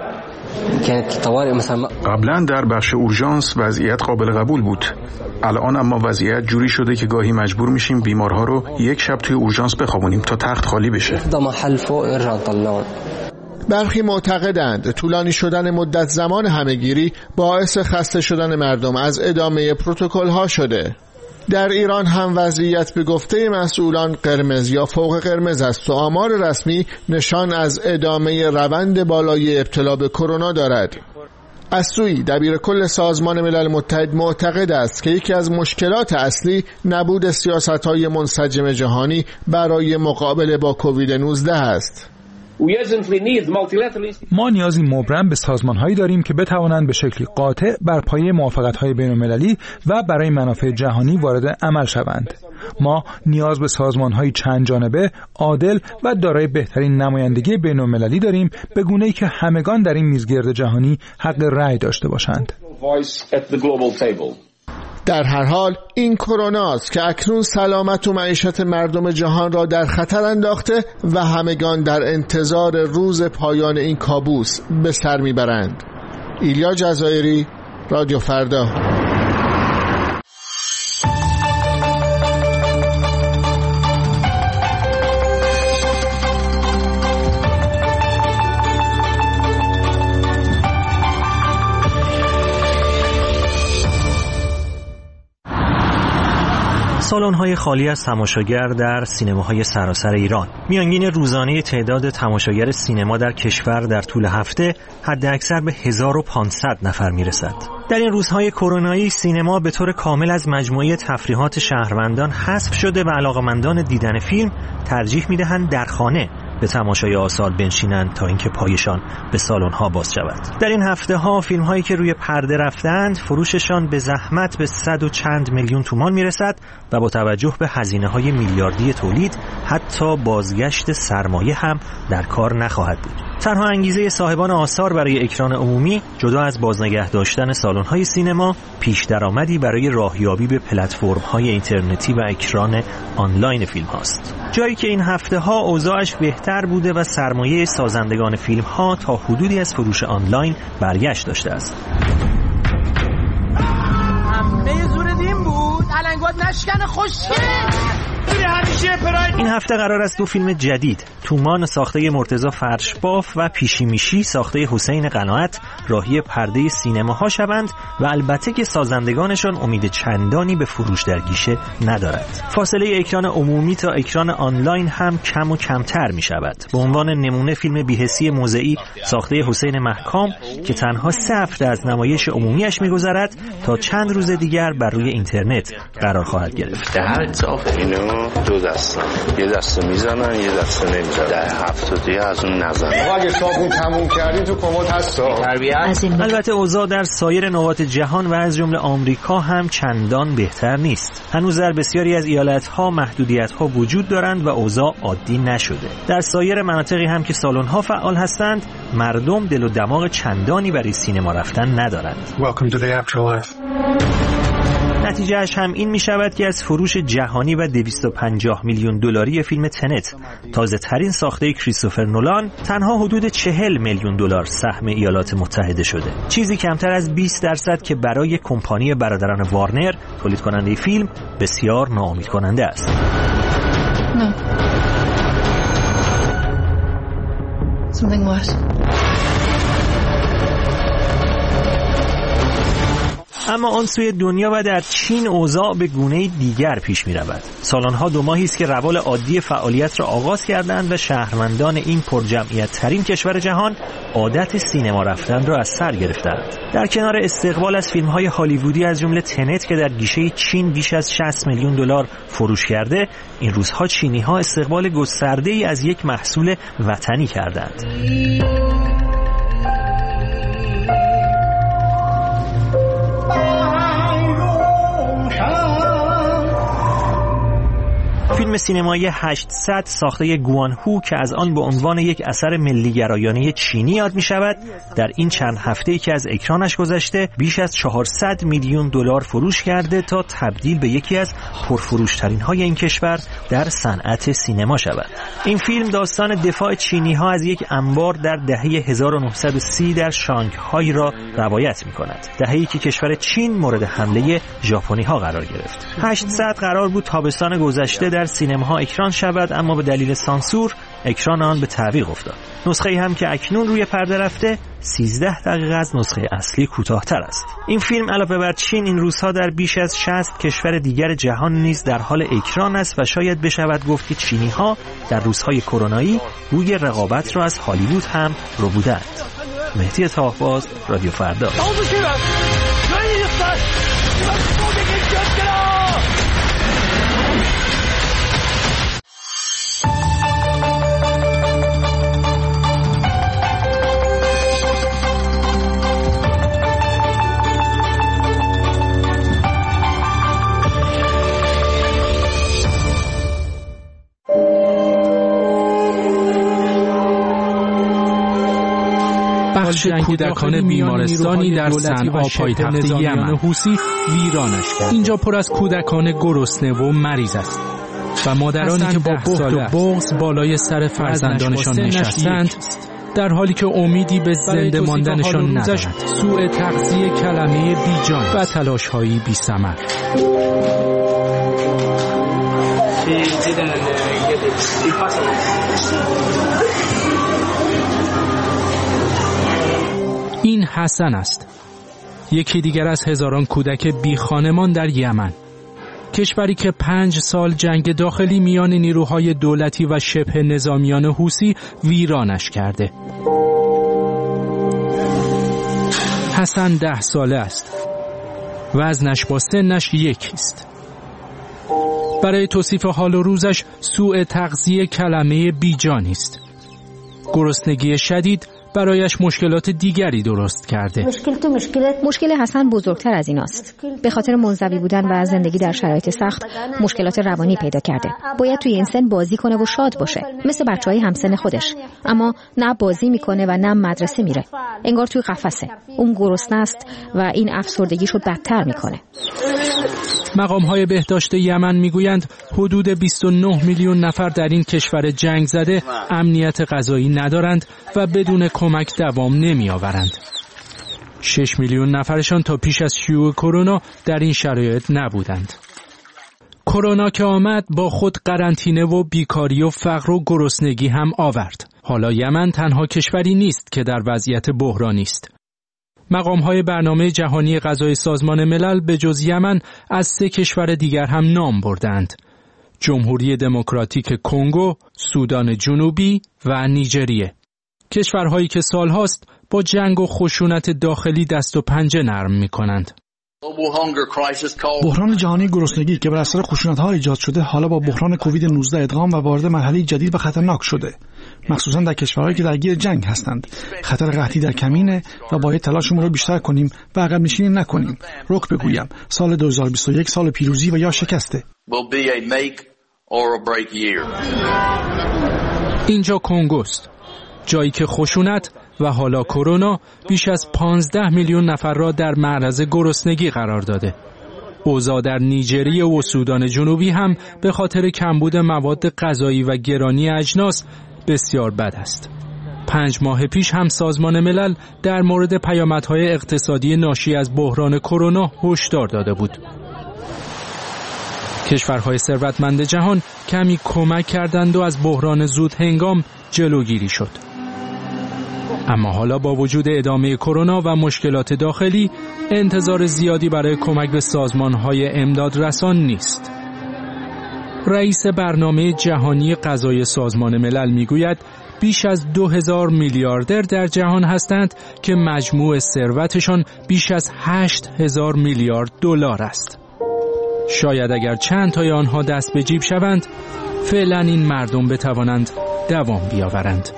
قبلا در بخش اورژانس وضعیت قابل قبول بود. الان اما وضعیت جوری شده که گاهی مجبور میشیم بیمارها رو یک شب توی اورژانس بخوابونیم تا تخت خالی بشه. برخی معتقدند طولانی شدن مدت زمان همه‌گیری باعث خسته شدن مردم از ادامه پروتکل‌ها شده. در ایران هم وضعیت به گفته مسئولان قرمز یا فوق قرمز است و آمار رسمی نشان از ادامه روند بالای ابتلا به کرونا دارد. از سوی دبیر کل سازمان ملل متحد معتقد است که یکی از مشکلات اصلی نبود سیاست‌های منسجم جهانی برای مقابله با کووید 19 است. ما نیازی مبرم به سازمان‌هایی داریم که بتوانند به شکلی قاطع بر پایه موافقت‌های بین‌المللی و برای منافع جهانی وارد عمل شوند. ما نیاز به سازمان‌های چند جانبه، عادل و دارای بهترین نمایندگی بین‌المللی داریم، به گونه‌ای که همگان در این میزگرد جهانی حق رأی داشته باشند. در هر حال این کروناست که اکنون سلامت و معیشت مردم جهان را در خطر انداخته و همگان در انتظار روز پایان این کابوس به سر میبرند. ایلیا جزایری، رادیو فردا. سالن‌های خالی از تماشاگر در سینماهای سراسر ایران. میانگین روزانه تعداد تماشاگر سینما در کشور در طول هفته حداکثر به 1500 نفر میرسد. در این روزهای کرونایی سینما به طور کامل از مجموعه تفریحات شهروندان حذف شده و علاقه‌مندان دیدن فیلم ترجیح می‌دهند در خانه به تماشای آثار بنشینند تا اینکه پایشان به سالن‌ها باز شود. در این هفته‌ها فیلم‌هایی که روی پرده رفتند فروششان به زحمت به 100 و چند میلیون تومان میرسد و با توجه به هزینه‌های میلیاردی تولید حتی بازگشت سرمایه هم در کار نخواهد بود. تنها انگیزه صاحبان آثار برای اکران عمومی جدا از بازنگه داشتن سالن‌های سینما پیش درآمدی برای راهیابی به پلتفرم‌های اینترنتی و اکران آنلاین فیلم‌هاست. جایی که این هفته‌ها اوضاعش بهتر بوده و سرمایه سازندگان فیلم‌ها تا حدودی از فروش آنلاین برگشت داشته است. همه زور دین بود، علنگات نشکن خوشگل. این هفته قرار است 2 فیلم جدید، تومان ساخته مرتضی فرشباف و پیشی میشی ساخته حسین قناعت راهی پرده سینماها شوند و البته که سازندگانشان امید چندانی به فروش در گیشه ندارد. فاصله اکران عمومی تا اکران آنلاین هم کم و کمتر می شود. به عنوان نمونه فیلم بی‌حسی موضعی ساخته حسین محکام که تنها 3 هفته از نمایش عمومیش می‌گذرد تا چند روز دیگر بر روی اینترنت قرار خواهد گرفت. در اضافه اینو 2 دسته، یه دسته میزنن یه دسته نمیزنن، در هفته دیگه از اون نزنن. اگه صابون تموم کردین تو کمد هستا. البته اوضاع در سایر نقاط جهان و از جمله آمریکا هم چندان بهتر نیست. هنوز در بسیاری از ایالت‌ها محدودیت‌ها وجود دارند و اوضاع عادی نشده. در سایر مناطقی هم که سالن‌ها فعال هستند، مردم دل و دماغ چندانی برای سینما رفتن ندارند. نتیجهش هم این می شود که از فروش جهانی و 250 میلیون دلاری فیلم تنت، تازه ترین ساخته کریستوفر نولان، تنها حدود 40 میلیون دلار سهم ایالات متحده شده. چیزی کمتر از 20% که برای کمپانی برادران وارنر، تولید کننده فیلم، بسیار ناامید کننده است. Something what? اما آن سوی دنیا و در چین اوضاع به گونه دیگر پیش می رود. سالانها 2 ماهی است که روال عادی فعالیت را آغاز کردند و شهروندان این پرجمعیت ترین کشور جهان عادت سینما رفتن را از سر گرفتند. در کنار استقبال از فیلم های هالیوودی از جمله تنت که در گیشه چین بیش از 60 میلیون دلار فروش کرده، این روزها چینی ها استقبال گسترده ای از یک محصول وطنی کردند. فیلم سینمایی 800 ساخته گوان هو که از آن به عنوان یک اثر ملی‌گرایانه چینی یاد می شود، در این چند هفته‌ای که از اکرانش گذشته بیش از 400 میلیون دلار فروش کرده تا تبدیل به یکی از پرفروشترین های این کشور در صنعت سینما شود. این فیلم داستان دفاع چینی ها از یک انبار در دهه 1930 در شانگهای را روایت می کند. دهه‌ای که کشور چین مورد حمله ژاپنی ها قرار گرفت. 800 قرار بود تابستان گذشته در سینماها اکران شود، اما به دلیل سانسور اکران آن به تعویق افتاد. نسخه‌ای هم که اکنون روی پرده رفته 13 دقیقه از نسخه اصلی کوتاه‌تر است. این فیلم علاوه بر چین این روزها در بیش از 60 کشور دیگر جهان نیز در حال اکران است و شاید بشود گفت که چینی‌ها در روزهای کرونایی بوی رقابت را از هالیوود هم ربودند. مهدی طاه‌باز، رادیو فردا. بخش کودکان بیمارستانی در صنعا پایتخت یمن حوثی ویرانش کرد. اینجا پر از کودکان گرسنه و مریض است و مادرانی که با بخل و بغض بالای سر فرزندانشان نشستند، در حالی که امیدی به زنده ماندنشان ندارند. سوء تغذیه کلمه بیجان و تلاش‌هایی بی‌ثمر. این حسن است، یکی دیگر از هزاران کودک بی خانمان در یمن، کشوری که 5 سال جنگ داخلی میان نیروهای دولتی و شبه نظامیان حوثی ویرانش کرده. حسن 10 ساله است، وزنش با سنش یکیست. برای توصیف حال و روزش سوء تغذیه کلمه بیجانی است. گرسنگی شدید برایش مشکلات دیگری درست کرده. مشکل حسن بزرگتر از این است. به خاطر منزوی بودن و زندگی در شرایط سخت مشکلات روانی پیدا کرده. باید توی این سن بازی کنه و شاد باشه، مثل بچهای همسن خودش، اما نه بازی میکنه و نه مدرسه میره. انگار توی قفسه. اون گرسنه است و این افسردگیشو بدتر میکنه. مقام‌های بهداشت یمن میگویند حدود 29 میلیون نفر در این کشور جنگ زده امنیت غذایی ندارند و بدون کمک دوام نمی‌آورند. 6 میلیون نفرشان تا پیش از شیوع کرونا در این شرایط نبودند. کرونا که آمد با خود قرنطینه و بیکاری و فقر و گرسنگی هم آورد. حالا یمن تنها کشوری نیست که در وضعیت بحرانی است. مقام‌های برنامه جهانی غذای سازمان ملل به جز یمن از 3 کشور دیگر هم نام بردند: جمهوری دموکراتیک کنگو، سودان جنوبی و نیجریه. کشورهایی که سالهاست با جنگ و خشونت داخلی دست و پنجه نرم می‌کنند. بحران جهانی گرسنگی که بر اثر خشونت‌ها ایجاد شده حالا با بحران کووید 19 ادغام و وارد مرحله جدید و خطرناک شده، مخصوصا در کشورهایی که درگیر جنگ هستند. خطر قحطی در کمینه و باید تلاشمون رو بیشتر کنیم و عقب نشینی نکنیم. رک بگویم سال 2021 سال پیروزی و یا شکسته. اینجا کنگوست، جایی که خشونت و حالا کرونا بیش از 15 میلیون نفر را در معرض گرسنگی قرار داده. اوضاع در نیجریه و سودان جنوبی هم به خاطر کمبود مواد غذایی و گرانی اجناس بسیار بد است. 5 ماه پیش هم سازمان ملل در مورد پیامدهای اقتصادی ناشی از بحران کرونا هشدار داده بود. کشورهای ثروتمند جهان کمی کمک کردند و از بحران زود هنگام جلوگیری شد. اما حالا با وجود ادامه کرونا و مشکلات داخلی، انتظار زیادی برای کمک به سازمان‌های امدادرسان نیست. رئیس برنامه جهانی غذای سازمان ملل میگوید بیش از 2000 میلیاردر در جهان هستند که مجموع ثروتشان بیش از 8000 میلیارد دلار است. شاید اگر چند تای آنها دست به جیب شوند، فعلا این مردم بتوانند دوام بیاورند.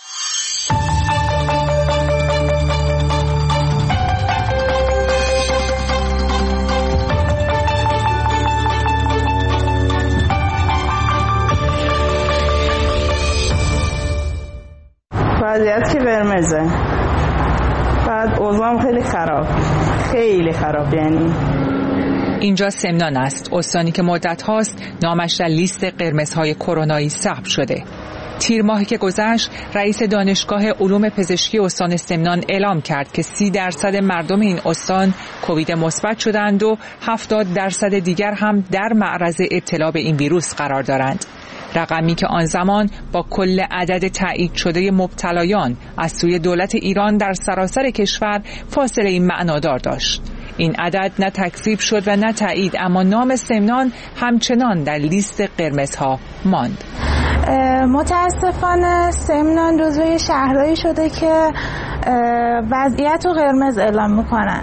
وضعیت که قرمزه، بعد اوضاعم خیلی خراب یعنی. اینجا سمنان است، استانی که مدت هاست نامش در لیست قرمزهای کرونایی ثبت شده. تیر ماهی که گذشت، رئیس دانشگاه علوم پزشکی استان سمنان اعلام کرد که 30% مردم این استان کووید مثبت شدند و 70% دیگر هم در معرض ابتلا به این ویروس قرار دارند. رقمی که آن زمان با کل عدد تایید شده مبتلایان از سوی دولت ایران در سراسر کشور فاصله معنادار داشت. این عدد نه تکذیب شد و نه تایید، اما نام سمنان همچنان در لیست قرمزها ماند. متاسفانه سمنان جزو شهرهایی شده که وضعیت رو قرمز اعلام میکنن.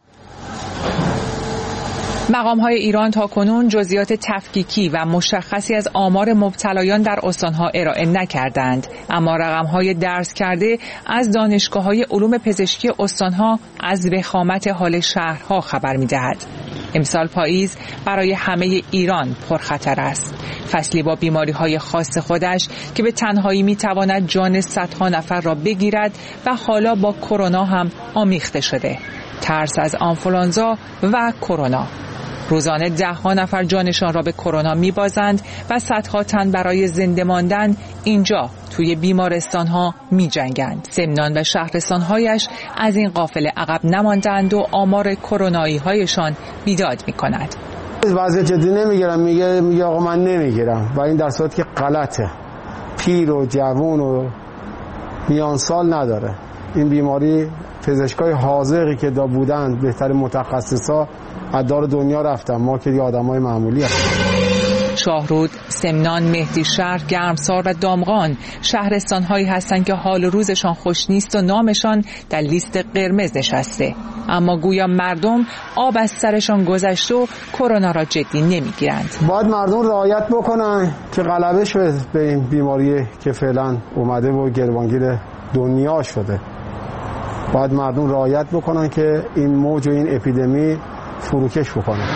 مقام‌های ایران تاکنون جزئیات تفکیکی و مشخصی از آمار مبتلایان در استان‌ها ارائه نکردند، اما رقم‌های درز کرده از دانشگاه‌های علوم پزشکی استان‌ها از وخامت حال شهرها خبر می‌دهد. امسال پاییز برای همه ایران پرخطر است. فصلی با بیماری‌های خاص خودش که به تنهایی می‌تواند جان صدها نفر را بگیرد و حالا با کرونا هم آمیخته شده. ترس از آنفولانزا و کرونا. روزانه 10 نفر جانشان را به کرونا می‌بازند و صدها تن برای زنده ماندن اینجا توی بیمارستان‌ها می‌جنگند. سمنان و شهرستان‌هایش از این قافله عقب نماندند و آمار کرونایی‌هایشان بیداد می‌کند. وضعیت جدی نمیگیرم، میگه آقا من نمیگیرم و این در صورتی که غلطه. پیر و جوان و میان سال نداره. این بیماری پزشکای حاضقی که دا بودند، بهتر متخصصا از دار دنیا رفتن، ما که آدمای معمولی هستیم. شاهرود، سمنان، مهدی شهر، گرمسار و دامغان شهرستان‌هایی هستند که حال روزشان خوش نیست و نامشان در لیست قرمز نشسته، اما گویا مردم آب از سرشان گذشته و کرونا را جدی نمیگیرند. باید مردم رعایت بکنن که غلبه شه به این بیماری که فعلا اومده و گروانگیر دنیا شده. باید مردم رعایت بکنن که این موج و این اپیدمی فروکش بکنن.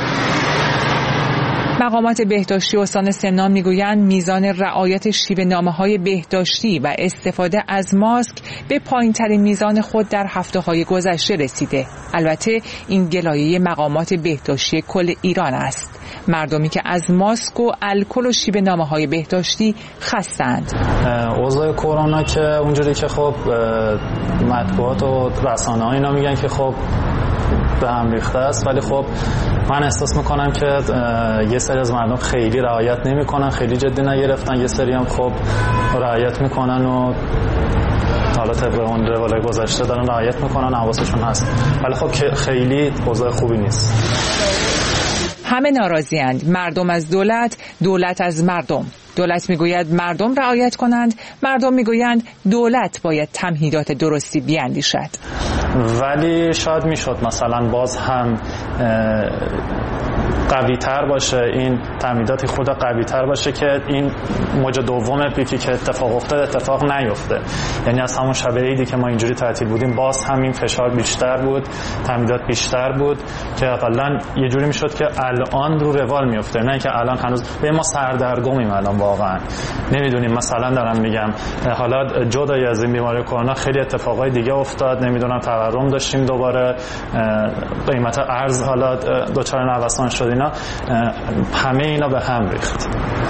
مقامات بهداشتی استان سمنان میگویند میزان رعایت شیوه نامه‌های بهداشتی و استفاده از ماسک به پایین‌ترین میزان خود در هفته‌های گذشته رسیده. البته این گلایه مقامات بهداشتی کل ایران است. مردمی که از ماسک و الکل و شیوه نامه‌های بهداشتی خسته‌اند. اوضاع کرونا که اونجوری که خب مطبوعات و رسانه‌ها اینا میگن که خب به هم ریخته است. ولی خب من احساس میکنم که یه سری از مردم خیلی رعایت نمیکنن، خیلی جدی نگرفتن، یه سری هم خب رعایت میکنن و حالا طبق اون روال گذشته دارن رعایت میکنن، حواسشون هست. ولی خب خیلی اوضاع خوبی نیست. همه ناراضی‌اند، مردم از دولت، دولت از مردم. دولت میگوید مردم رعایت کنند، مردم میگویند دولت باید تمهیدات درستی بیاندیشد. ولی شاید میشد مثلا باز هم قوی تر باشه، این تمهیدات خود قوی تر باشه که این موج دوم پیکی که اتفاق افتاد اتفاق نیفته. یعنی از همون شب عیدی که ما اینجوری تعطیل بودیم باز همین فشار بیشتر بود، تمهیدات بیشتر بود که حداقل یه جوری میشد که الان رو روال میفته، نه که الان هنوز به ما سردرگمیم. الان واقعا نمیدونیم، مثلا دارم میگم حالا جدای از این بیماری کرونا خیلی اتفاقای دیگه افتاد، نمیدونم تورم داشتیم، دوباره قیمت ارز حالا دوچار نوسان شد، اینا همه اینا به هم ریخت.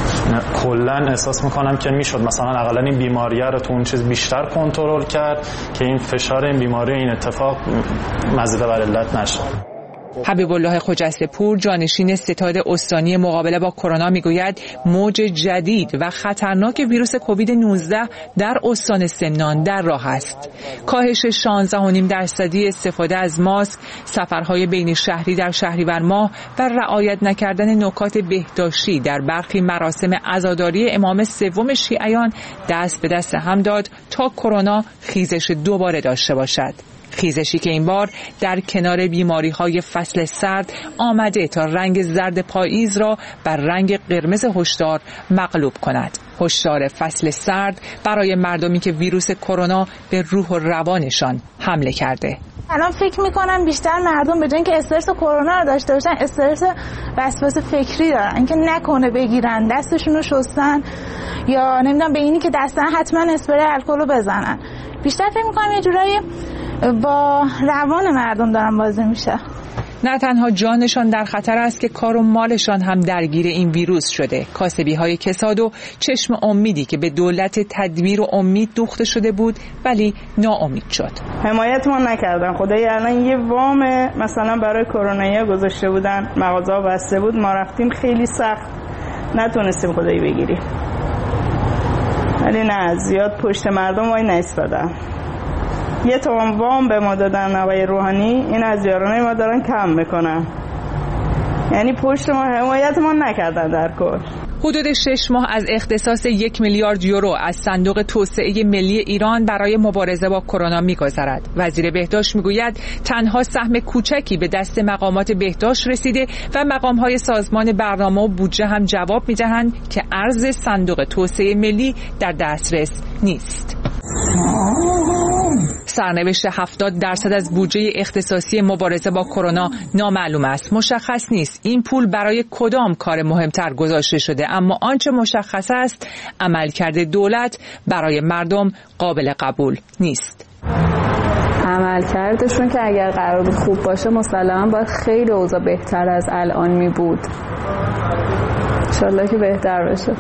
کلا احساس میکنم که میشد مثلا اقلا این بیماریه رو تو اون چیز بیشتر کنترل کرد که این فشار این بیماری این اتفاق مزید بر علت نشه. حبیب الله خجسته پور، جانشین ستاد استانی مقابله با کرونا، میگوید موج جدید و خطرناک ویروس کووید 19 در استان سمنان در راه است. کاهش 16.5% استفاده از ماسک، سفرهای بین شهری در شهریور ماه و رعایت نکردن نکات بهداشتی در برخی مراسم عزاداری امام سوم شیعیان دست به دست هم داد تا کرونا خیزش دوباره داشته باشد. خیزشی که این بار در کنار بیماری‌های فصل سرد آمده تا رنگ زرد پاییز را بر رنگ قرمز هشدار مغلوب کند. هشدار فصل سرد برای مردمی که ویروس کرونا به روح و روانشان حمله کرده. الان فکر میکنم بیشتر مردم به جای اینکه استرس کرونا رو داشته باشن، استرس وسواس فکری دارن، اینکه نکنه بگیرن، دستشون رو شستن یا نمیدونم به اینی که دستن حتما اسپری الکل رو بزنن. بیشتر فکر میکنم یه جورایی با روان مردم دارن بازی میشه. نه تنها جانشان در خطر است که کار و مالشان هم درگیر این ویروس شده. کاسبی‌های کساد و چشم امیدی که به دولت تدبیر و امید دوخته شده بود ولی ناامید شد. حمایت ما نکردن. خدای الان یه وام مثلا برای کرونایی گذاشته بودن، مغازه‌ها بسته بود، ما رفتیم خیلی سخت نتونستیم خدایی بگیریم. ولی نه زیاد پشت مردم وای نایستادن. یه تومن وام به ما دادن آقای روحانی، این از یارانه ما دارن کم میکنن. یعنی پشت ما حمایت ما نکردن در کل. حدود 6 ماه از اختصاص 1 میلیارد یورو از صندوق توسعه ملی ایران برای مبارزه با کرونا می‌گذرد. وزیر بهداشت میگوید تنها سهم کوچکی به دست مقامات بهداشت رسیده و مقام‌های سازمان برنامه و بودجه هم جواب می‌دهند که ارز صندوق توسعه ملی در دسترس نیست. سرنوشت 70% از بودجه اختصاصی مبارزه با کرونا نامعلوم است. مشخص نیست این پول برای کدام کار مهمتر گذاشته شده، اما آنچه مشخص است عملکرد دولت برای مردم قابل قبول نیست. عملکردشون که اگر قرار بود خوب باشه مسلماً باید خیلی اوضاع بهتر از الان می بود. انشالله که بهتر بشه.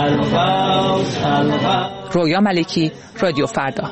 رویا ملکی، رادیو فردا.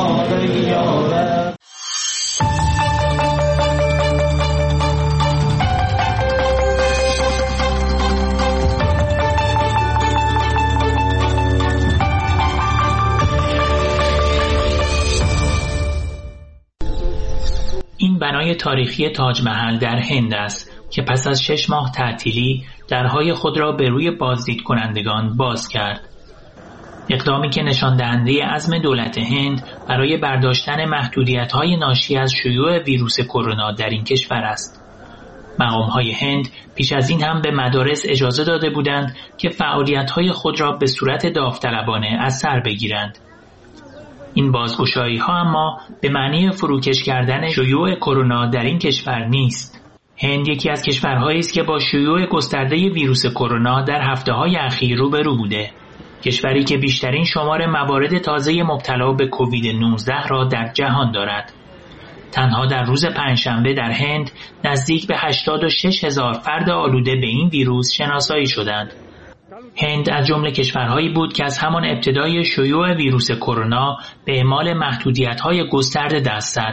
این بنای تاریخی تاج محل در هند است که پس از 6 ماه تعطیلی درهای خود را به روی بازدید کنندگان باز کرد. اقدامی که نشان دهنده عزم دولت هند برای برداشتن محدودیت‌های ناشی از شیوع ویروس کرونا در این کشور است. مقام‌های هند پیش از این هم به مدارس اجازه داده بودند که فعالیت‌های خود را به صورت داوطلبانه از سر بگیرند. این بازگشایی‌ها اما به معنی فروکش کردن شیوع کرونا در این کشور نیست. هند یکی از کشورهایی است که با شیوع گسترده ویروس کرونا در هفته‌های اخیر روبرو بوده. کشوری که بیشترین شمار موارد تازه مبتلا به کووید 19 را در جهان دارد. تنها در روز پنجشنبه در هند نزدیک به 86,000 فرد آلوده به این ویروس شناسایی شدند. هند از جمله کشورهایی بود که از همان ابتدای شیوع ویروس کرونا به اعمال محدودیت‌های گسترده دست زد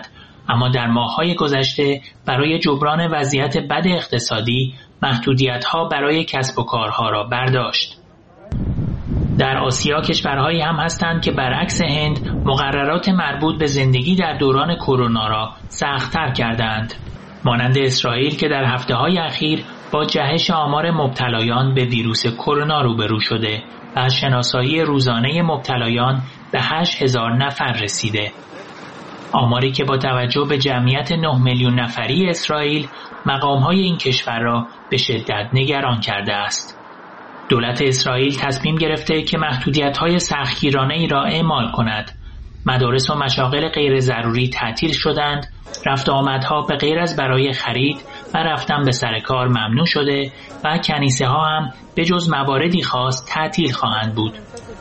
اما در ماه‌های گذشته برای جبران وضعیت بد اقتصادی محدودیت‌ها برای کسب و کارها را برداشت. در آسیا کشورهایی هم هستند که برعکس هند مقررات مربوط به زندگی در دوران کرونا را سخت‌تر کردند. مانند اسرائیل که در هفته‌های اخیر با جهش آمار مبتلایان به ویروس کرونا روبرو شده و از شناسایی روزانه مبتلایان به 8,000 نفر رسیده. آماری که با توجه به جمعیت 9 میلیون نفری اسرائیل مقام‌های این کشور را به شدت نگران کرده است. دولت اسرائیل تصمیم گرفته که محدودیت‌های سختگیرانه‌ای را اعمال کند. مدارس و مشاغل غیر ضروری تعطیل شدند، رفت و آمدها به غیر از برای خرید و رفتن به سر کار ممنوع شده و کنیسه ها هم به جز مواردی خاص تعطیل خواهند بود.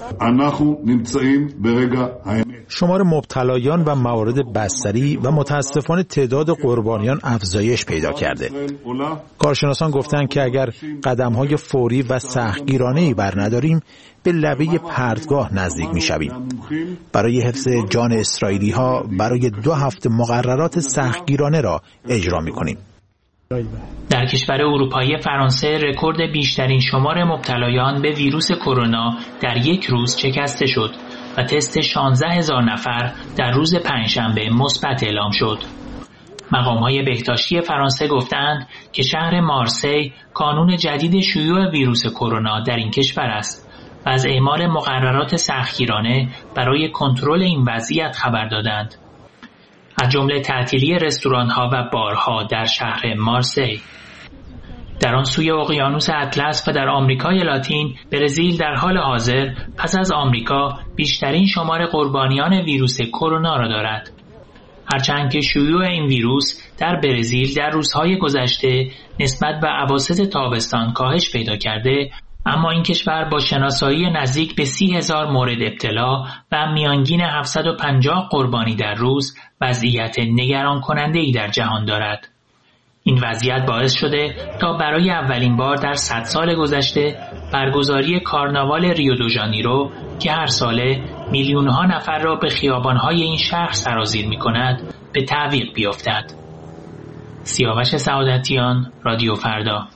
شمار مبتلایان و موارد بستری و متاسفانه تعداد قربانیان افزایش پیدا کرده. کارشناسان گفتند که اگر قدم‌های فوری و سختگیرانه‌ای برنداریم به لبه پرتگاه نزدیک می‌شویم. برای حفظ جان اسرائیلی‌ها برای 2 هفته مقررات سختگیرانه را اجرا می‌کنیم. در کشور اروپایی فرانسه رکورد بیشترین شمار مبتلایان به ویروس کرونا در یک روز شکسته شد و تست 16,000 نفر در روز پنجشنبه مثبت اعلام شد. مقام‌های بهداشتی فرانسه گفتند که شهر مارسی کانون جدید شیوع ویروس کرونا در این کشور است و از اعمال مقررات سختگیرانه برای کنترل این وضعیت خبر دادند. از جمله تعطیلی رستوران‌ها و بارها در شهر مارسی. در آن سوی اقیانوس اطلس و در آمریکای لاتین، برزیل در حال حاضر پس از آمریکا بیشترین شمار قربانیان ویروس کرونا را دارد. هرچند که شیوع این ویروس در برزیل در روزهای گذشته نسبت به اواسط تابستان کاهش پیدا کرده، اما این کشور با شناسایی نزدیک به 30,000 مورد ابتلا و میانگین 750 قربانی در روز وضعیت نگران کننده‌ای در جهان دارد. این وضعیت باعث شده تا برای اولین بار در 100 سال گذشته برگزاری کارناوال ریو دو ژانیرو که هر ساله میلیون‌ها نفر را به خیابان‌های این شهر سرازیر می‌کند به تعویق بیفتد. سیاوش سعادتیان، رادیو فردا.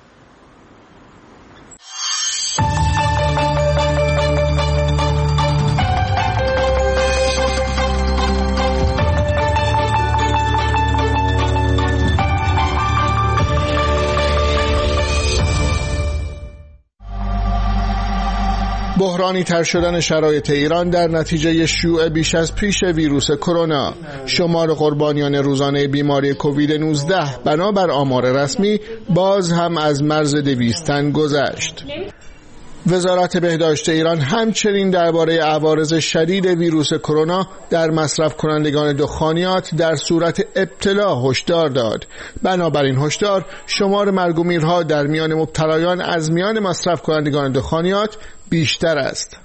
بحرانی تر شدن شرایط ایران در نتیجه شیوع بیش از پیش ویروس کرونا. شمار قربانیان روزانه بیماری کووید 19 بنابر آمار رسمی باز هم از مرز 200 تن گذشت. وزارت بهداشت ایران همچنین درباره عوارض شدید ویروس کرونا در مصرف کنندگان دخانیات در صورت ابتلا هشدار داد. بنابراین هشدار شمار مرگ و میرها در میان مبتلایان از میان مصرف کنندگان دخانیات بیشتر است.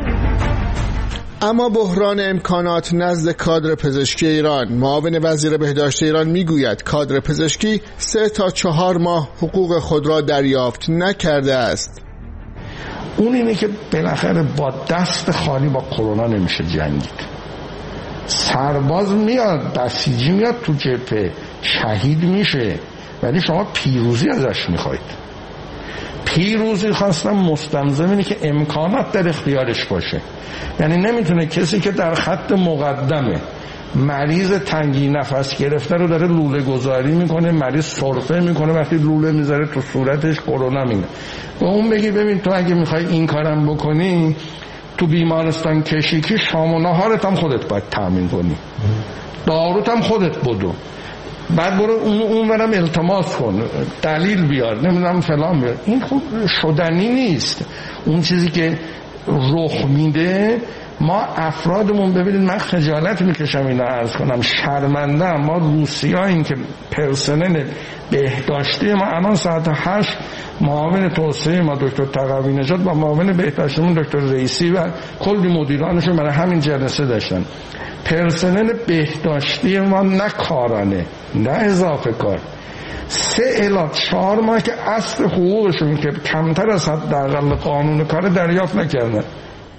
اما بحران امکانات نزد کادر پزشکی ایران. معاون وزیر بهداشت ایران میگوید کادر پزشکی 3 تا 4 ماه حقوق خود را دریافت نکرده است. اون اینه که بالاخره با دست خالی با کرونا نمیشه جنگید. سرباز میاد، بسیجی میاد تو جبهه، شهید میشه، ولی شما پیروزی ازش میخواید. پیروزی خواستم مستلزم اینه که امکانات در اختیارش باشه. یعنی نمیتونه کسی که در خط مقدمه مریض تنگی نفس گرفته رو داره لوله گذاری میکنه، مریض سرفه میکنه، وقتی لوله میذاره تو صورتش کرونا میگه، به اون بگی ببین تو اگه میخوای این کارم بکنی تو بیمارستان کشیکی شام و نهارت هم خودت باید تامین کنی، داروت هم خودت بدو، بعد برو اونورم التماس کن، دلیل بیار، نمیدونم فلان بیار. این خوب شدنی نیست. اون چیزی که رخ میده ما افرادمون، ببینید من خجالت میکشم اینا عرض کنم، شرمنده. ما روسیاییم که پرسنل بهداشتی ما الان ساعت 8 معاون توسعه ما دکتر تقوی نژاد با معاون بهداشتیمون دکتر رئیسی و کلی مدیرانشون برای همین جلسه داشتن. پرسنل بهداشتی ما نه کارانه نه اضافه کار، 3 الی 4 ماه که اصل حقوقشون که کمتر از حداقل قانون کار دریافت نکردن.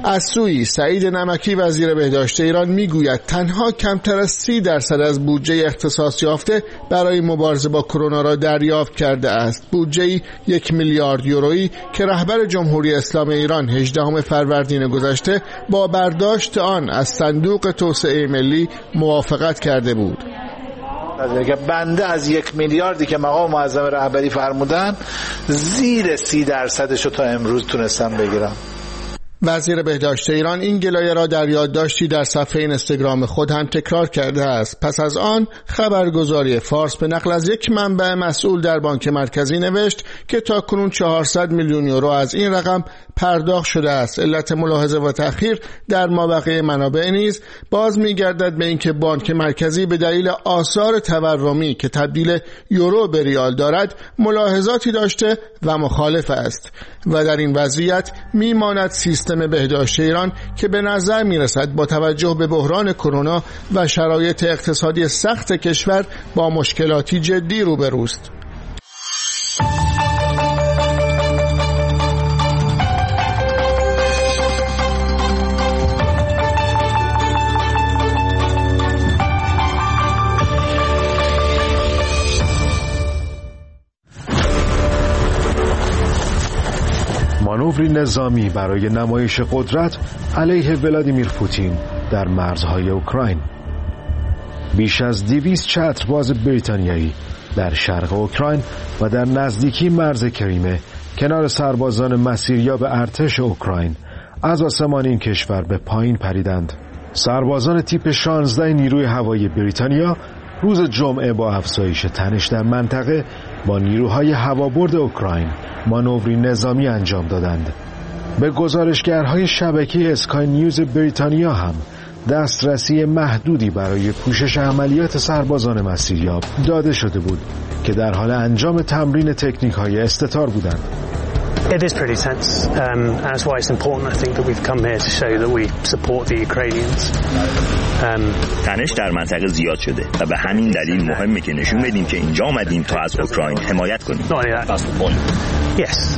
از سوی سعید نمکی وزیر بهداشت ایران میگوید تنها کمتر از 30% از بودجه اختصاص یافته برای مبارزه با کرونا را دریافت کرده است. بودجه 1 میلیارد یورویی که رهبر جمهوری اسلامی ایران 18 فروردین گذشته با برداشت آن از صندوق توسعه ملی موافقت کرده بود. بنده از 1 میلیاردی که مقام معظم رهبری فرمودن زیر 30% تا امروز تونستم بگیرم. وزیر بهداشت ایران این گلایه را در یادداشتی در صفحه اینستاگرام خود هم تکرار کرده است. پس از آن خبرگزاری فارس به نقل از یک منبع مسئول در بانک مرکزی نوشت که تاکنون 400 میلیون یورو از این رقم پرداخت شده است. علت ملاحظه و تأخیر در مابقی منابع نیز باز می‌گردد به اینکه بانک مرکزی به دلیل آثار تورمی که تبدیل یورو به ریال دارد ملاحظاتی داشته و مخالف است و در این وضعیت میماند سیستم بهداشت ایران که به نظر میرسد با توجه به بحران کرونا و شرایط اقتصادی سخت کشور با مشکلاتی جدی روبروست. مانوری نظامی برای نمایش قدرت علیه ولادیمیر پوتین در مرزهای اوکراین. بیش از 200 چترباز بریتانیایی در شرق اوکراین و در نزدیکی مرز کریمه کنار سربازان مسیریاب ارتش اوکراین از آسمان این کشور به پایین پریدند. سربازان تیپ 16 نیروی هوایی بریتانیا روز جمعه با افزایش تنش در منطقه با نیروهای هوابرد اوکراین مانوری نظامی انجام دادند. به گزارشگرهای شبکه اسکای نیوز بریتانیا هم دسترسی محدودی برای پوشش عملیات سربازان مسیریاب داده شده بود که در حال انجام تمرین تکنیک‌های استتار بودند. It is pretty tense, and that's why it's important, I think, that we've come here to show that we support the Ukrainians. تنش در منطقه زیاد شده و به همین دلیل مهمه که نشون بدیم که اینجا آمدیم تا از اوکراین حمایت کنیم. Yes.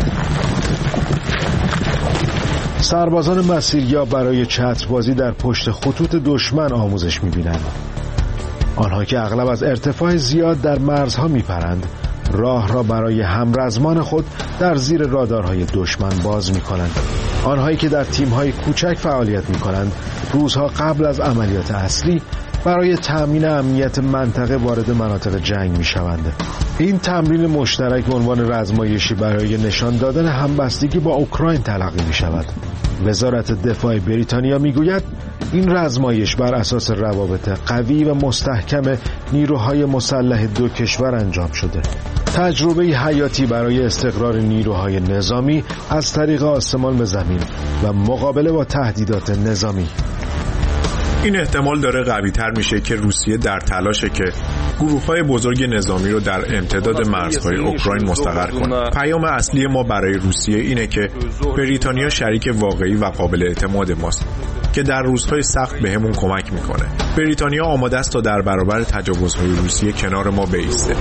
سربازان مسیریاب برای چتربازی در پشت خطوط دشمن آموزش می‌بینند. آنها که اغلب از ارتفاع زیاد در مرزها می‌پرند، راه را برای همرزمان خود در زیر رادارهای دشمن باز می‌کنند. آنهایی که در تیم‌های کوچک فعالیت می‌کنند، روزها قبل از عملیات اصلی برای تأمین امنیت منطقه وارد مناطق جنگ می‌شوند. این تمرین مشترک به عنوان رزمایشی برای نشان دادن همبستگی با اوکراین تلقی می‌شود. وزارت دفاع بریتانیا می‌گوید این رزمایش بر اساس روابط قوی و مستحکم نیروهای مسلح دو کشور انجام شده. تجربه حیاتی برای استقرار نیروهای نظامی از طریق آسمان به زمین و مقابله با تهدیدات نظامی. این احتمال داره قوی‌تر میشه که روسیه در تلاشه که گروه‌های بزرگ نظامی رو در امتداد مرزهای اوکراین مستقر کنه. پیام اصلی ما برای روسیه اینه که بریتانیا شریک واقعی و قابل اعتماد ماست که در روزهای سخت بهمون کمک میکنه. بریتانیا آماده است تا در برابر تجاوزهای روسیه کنار ما بایسته.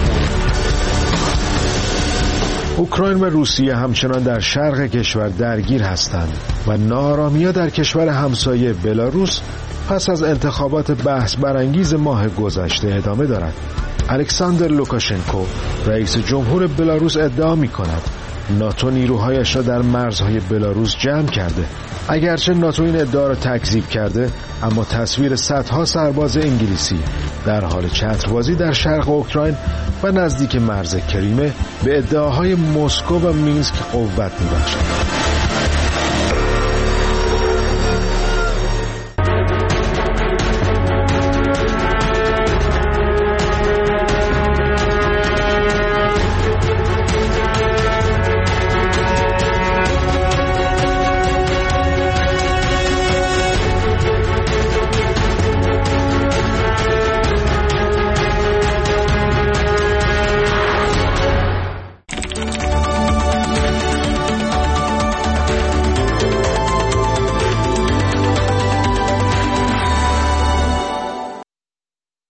اوکراین و روسیه همچنان در شرق کشور درگیر هستند و ناآرامی‌ها در کشور همسایه بلاروس پس از انتخابات بحث برانگیز ماه گذشته ادامه دارد. الکساندر لوکاشنکو رئیس جمهور بلاروس ادعا می‌کند ناتو نیروهایش را در مرزهای بلاروس جمع کرده. اگرچه ناتو این ادعا را تکذیب کرده، اما تصویر صدها سرباز انگلیسی در حال چتربازی در شرق اوکراین و نزدیک مرز کریمه به ادعاهای مسکو و مینسک قوت می‌بخشد.